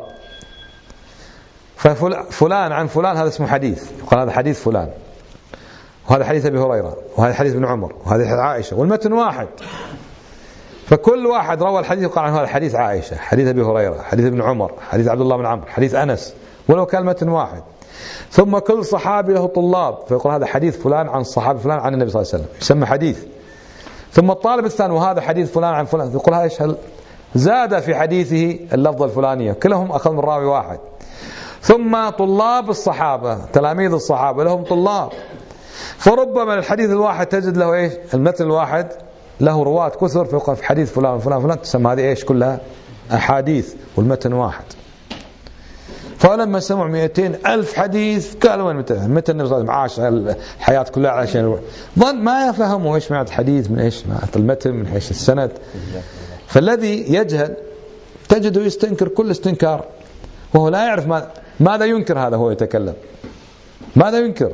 ففلان عن فلان هذا اسمه حديث، يقال هذا حديث فلان، وهذا حديث أبي هريرة، وهذا حديث ابن عمر، وهذا حديث عائشة، والمتن واحد. فكل واحد روى الحديث يقال عنه هذا حديث عائشة، حديث أبي هريرة، حديث ابن عمر، حديث عبد الله بن عمرو، حديث أنس، ولو كان متن واحد. ثم كل صحابي له طلاب، فيقول هذا حديث فلان عن صحابي فلان عن النبي صلى الله عليه وسلم، يسمى حديث. ثم الطالب الثاني وهذا حديث فلان عن فلان، يقول هذا ايش زاد في حديثه اللفظة الفلانية، كلهم أخذ من راوي واحد. ثم طلاب الصحابة، تلاميذ الصحابة لهم طلاب، فربما الحديث الواحد تجد له إيش؟ المتن الواحد له رواة كثر، فيقال في حديث فلان فلان فلان، تسمى هذه إيش؟ كلها أحاديث والمتن واحد. فلما سمعوا مئتين ألف حديث قالوا وين متن؟ متن عاش الحياة كلها عشان ظن ما يفهموا إيش معنى الحديث من إيش معنى المتن من إيش السند. فالذي يجهل تجده يستنكر كل استنكار وهو لا يعرف ما ماذا ينكر. هذا هو يتكلم ماذا ينكر.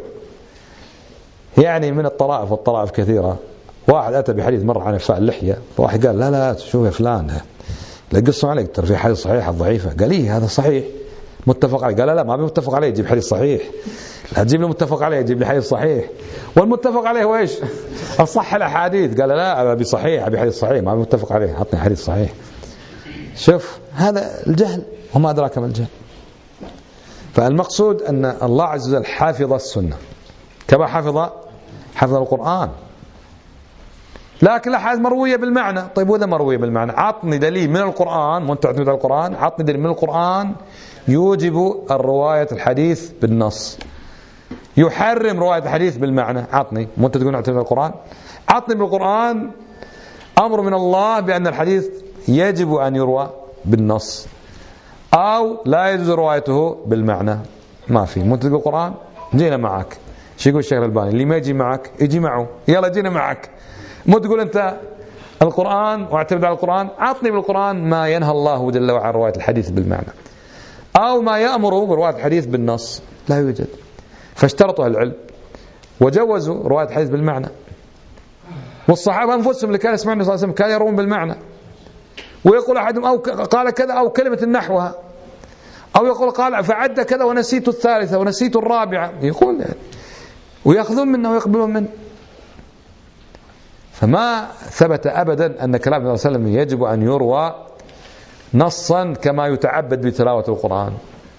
يعني من الطرائف والطرائف كثيرة. واحد أتى بحديث مرة عن إعفاء اللحية، واحد قال لا لا شوف يا فلان لا قصوا عليك ترى في حديث صحيح الضعيفة. قال لي هذا صحيح متفق عليه. قال لا لا ما متفق عليه، جيب حديث صحيح. لا تجيب له متفق عليه، جيب لي حديث صحيح. والمتفق عليه هو ايش؟ الصح الأحاديث. قال لا أبي صحيح، أبي حديث صحيح ما متفق عليه، عطني حديث صحيح. شوف هذا الجهل وما أدراك ما الجهل. فالمقصود أن الله عز وجل حافظ السنة كما حفظ حفظ القرآن، لكن الأحاديث مروية بالمعنى. طيب وإذا مروية بالمعنى عطني دليل من القرآن، وأنت تعتمد على القرآن، عطني دليل من القرآن يوجب الرواية الحديث بالنص، يحرم رواية الحديث بالمعنى. عطني، وأنت تقول نعتمد على القرآن. عطني بالقرآن أمر من الله بأن الحديث يجب أن يروى بالنص أو لا يجوز روايته بالمعنى. ما في. وأنت تقول القرآن جينا معك. شو يقول الشيخ الألباني؟ اللي ما يجي معك يجي معه، يلا جينا معك. مو تقول أنت القرآن واعتمد على القرآن. عطني بالقرآن ما ينهى الله جل وعلا رواية الحديث بالمعنى أو ما يأمر برواية الحديث بالنص. لا يوجد. فاشترطوا العلم وجوزوا رواية الحديث بالمعنى. والصحابة أنفسهم اللي كانوا يسمعون النبي صلى الله عليه وسلم كانوا يروون بالمعنى، ويقول أحدهم أو قال كذا أو كلمة نحوها، أو يقول قال فعد كذا ونسيت الثالثة ونسيت الرابعة، يقول ويأخذون منه ويقبلون منه. فما ثبت أبدا أن كلام النبي صلى الله عليه وسلم يجب أن يروى نصا كما يتعبد بتلاوة القرآن.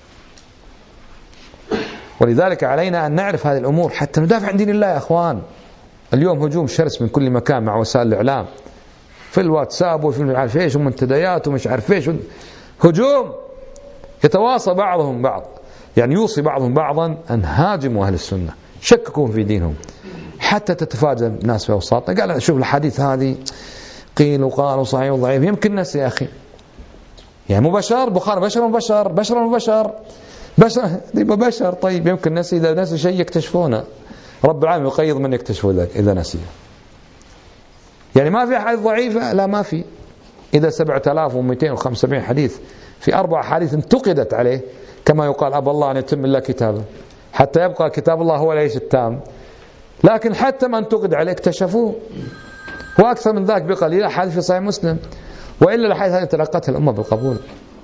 ولذلك علينا أن نعرف هذه الأمور حتى ندافع عن دين الله يا أخوان. اليوم هجوم شرس من كل مكان مع وسائل الإعلام، في الواتساب وفي مش عارف ايش ومنتديات ومش عارف ايش، هجوم يتواصى بعضهم بعض، يعني يوصي بعضهم بعضا أن هاجموا أهل السنة، شككوا في دينهم، حتى تتفاجأ الناس في أوساطنا. قال شوف الحديث هذه قيل وقال وصحيح وضعيف، يمكن ناس يا أخي يعني مباشر بخاري بشر مبشر بشر مبشر بشر بشر طيب يمكن ناس إذا ناس شيء يكتشفونه، رب العالمين يقيض من يكتشفوا ذلك إذا نسيه. يعني ما في حديث ضعيفة، لا ما في. إذا سبعة آلاف ومئتين وخمسة وسبعين حديث في أربع حديث انتقدت عليه، كما يقال أبى الله أن يتم الله كتابه، حتى يبقى كتاب الله هو ليس التام. لكن حتى ما انتقد عليه اكتشفوه. وأكثر من ذلك بقليل حديث في صحيح مسلم، وإلا الحديث هذه تلقتها الأمة بالقبول.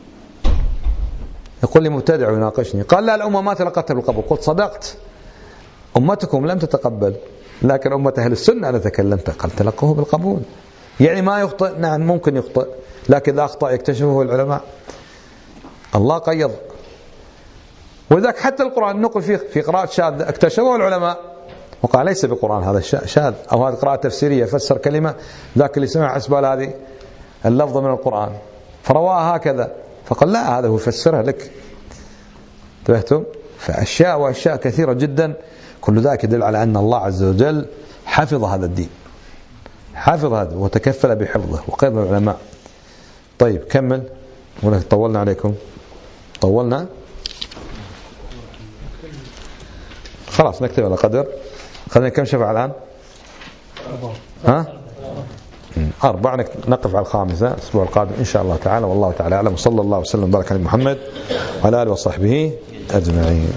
يقول لي مبتدع ويناقشني، قال لا الأمة ما تلقتها بالقبول. قلت صدقت، أمتكم لم تتقبل، لكن أمة أهل السنة أنا تكلمت قال تلقوه بالقبول. يعني ما يخطئ، نعم ممكن يخطئ، لكن إذا أخطأ يكتشفه العلماء. الله قيض. وذاك حتى القرآن نقل فيه في قراءة شاذ اكتشفه العلماء وقال ليس بقرآن هذا شاذ، أو هذه قراءة تفسيرية فسر كلمة، ذاك اللي سمع حسبال هذه اللفظة من القرآن فرواها هكذا، فقال لا هذا هو فسرها لك. انتبهتم؟ فأشياء وأشياء كثيرة جدا، كل ذلك يدل على أن الله عز وجل حفظ هذا الدين، حفظ هذا وتكفل بحفظه وقيض العلماء. طيب كمل، ولا طولنا عليكم؟ طولنا؟ خلاص نكتب على قدر. خلينا كم شفع الآن؟ ها؟ أربع. نقف على الخامسة الأسبوع القادم إن شاء الله تعالى. والله تعالى أعلم. صلى الله وسلم وبارك على محمد وعلى آله وصحبه أجمعين.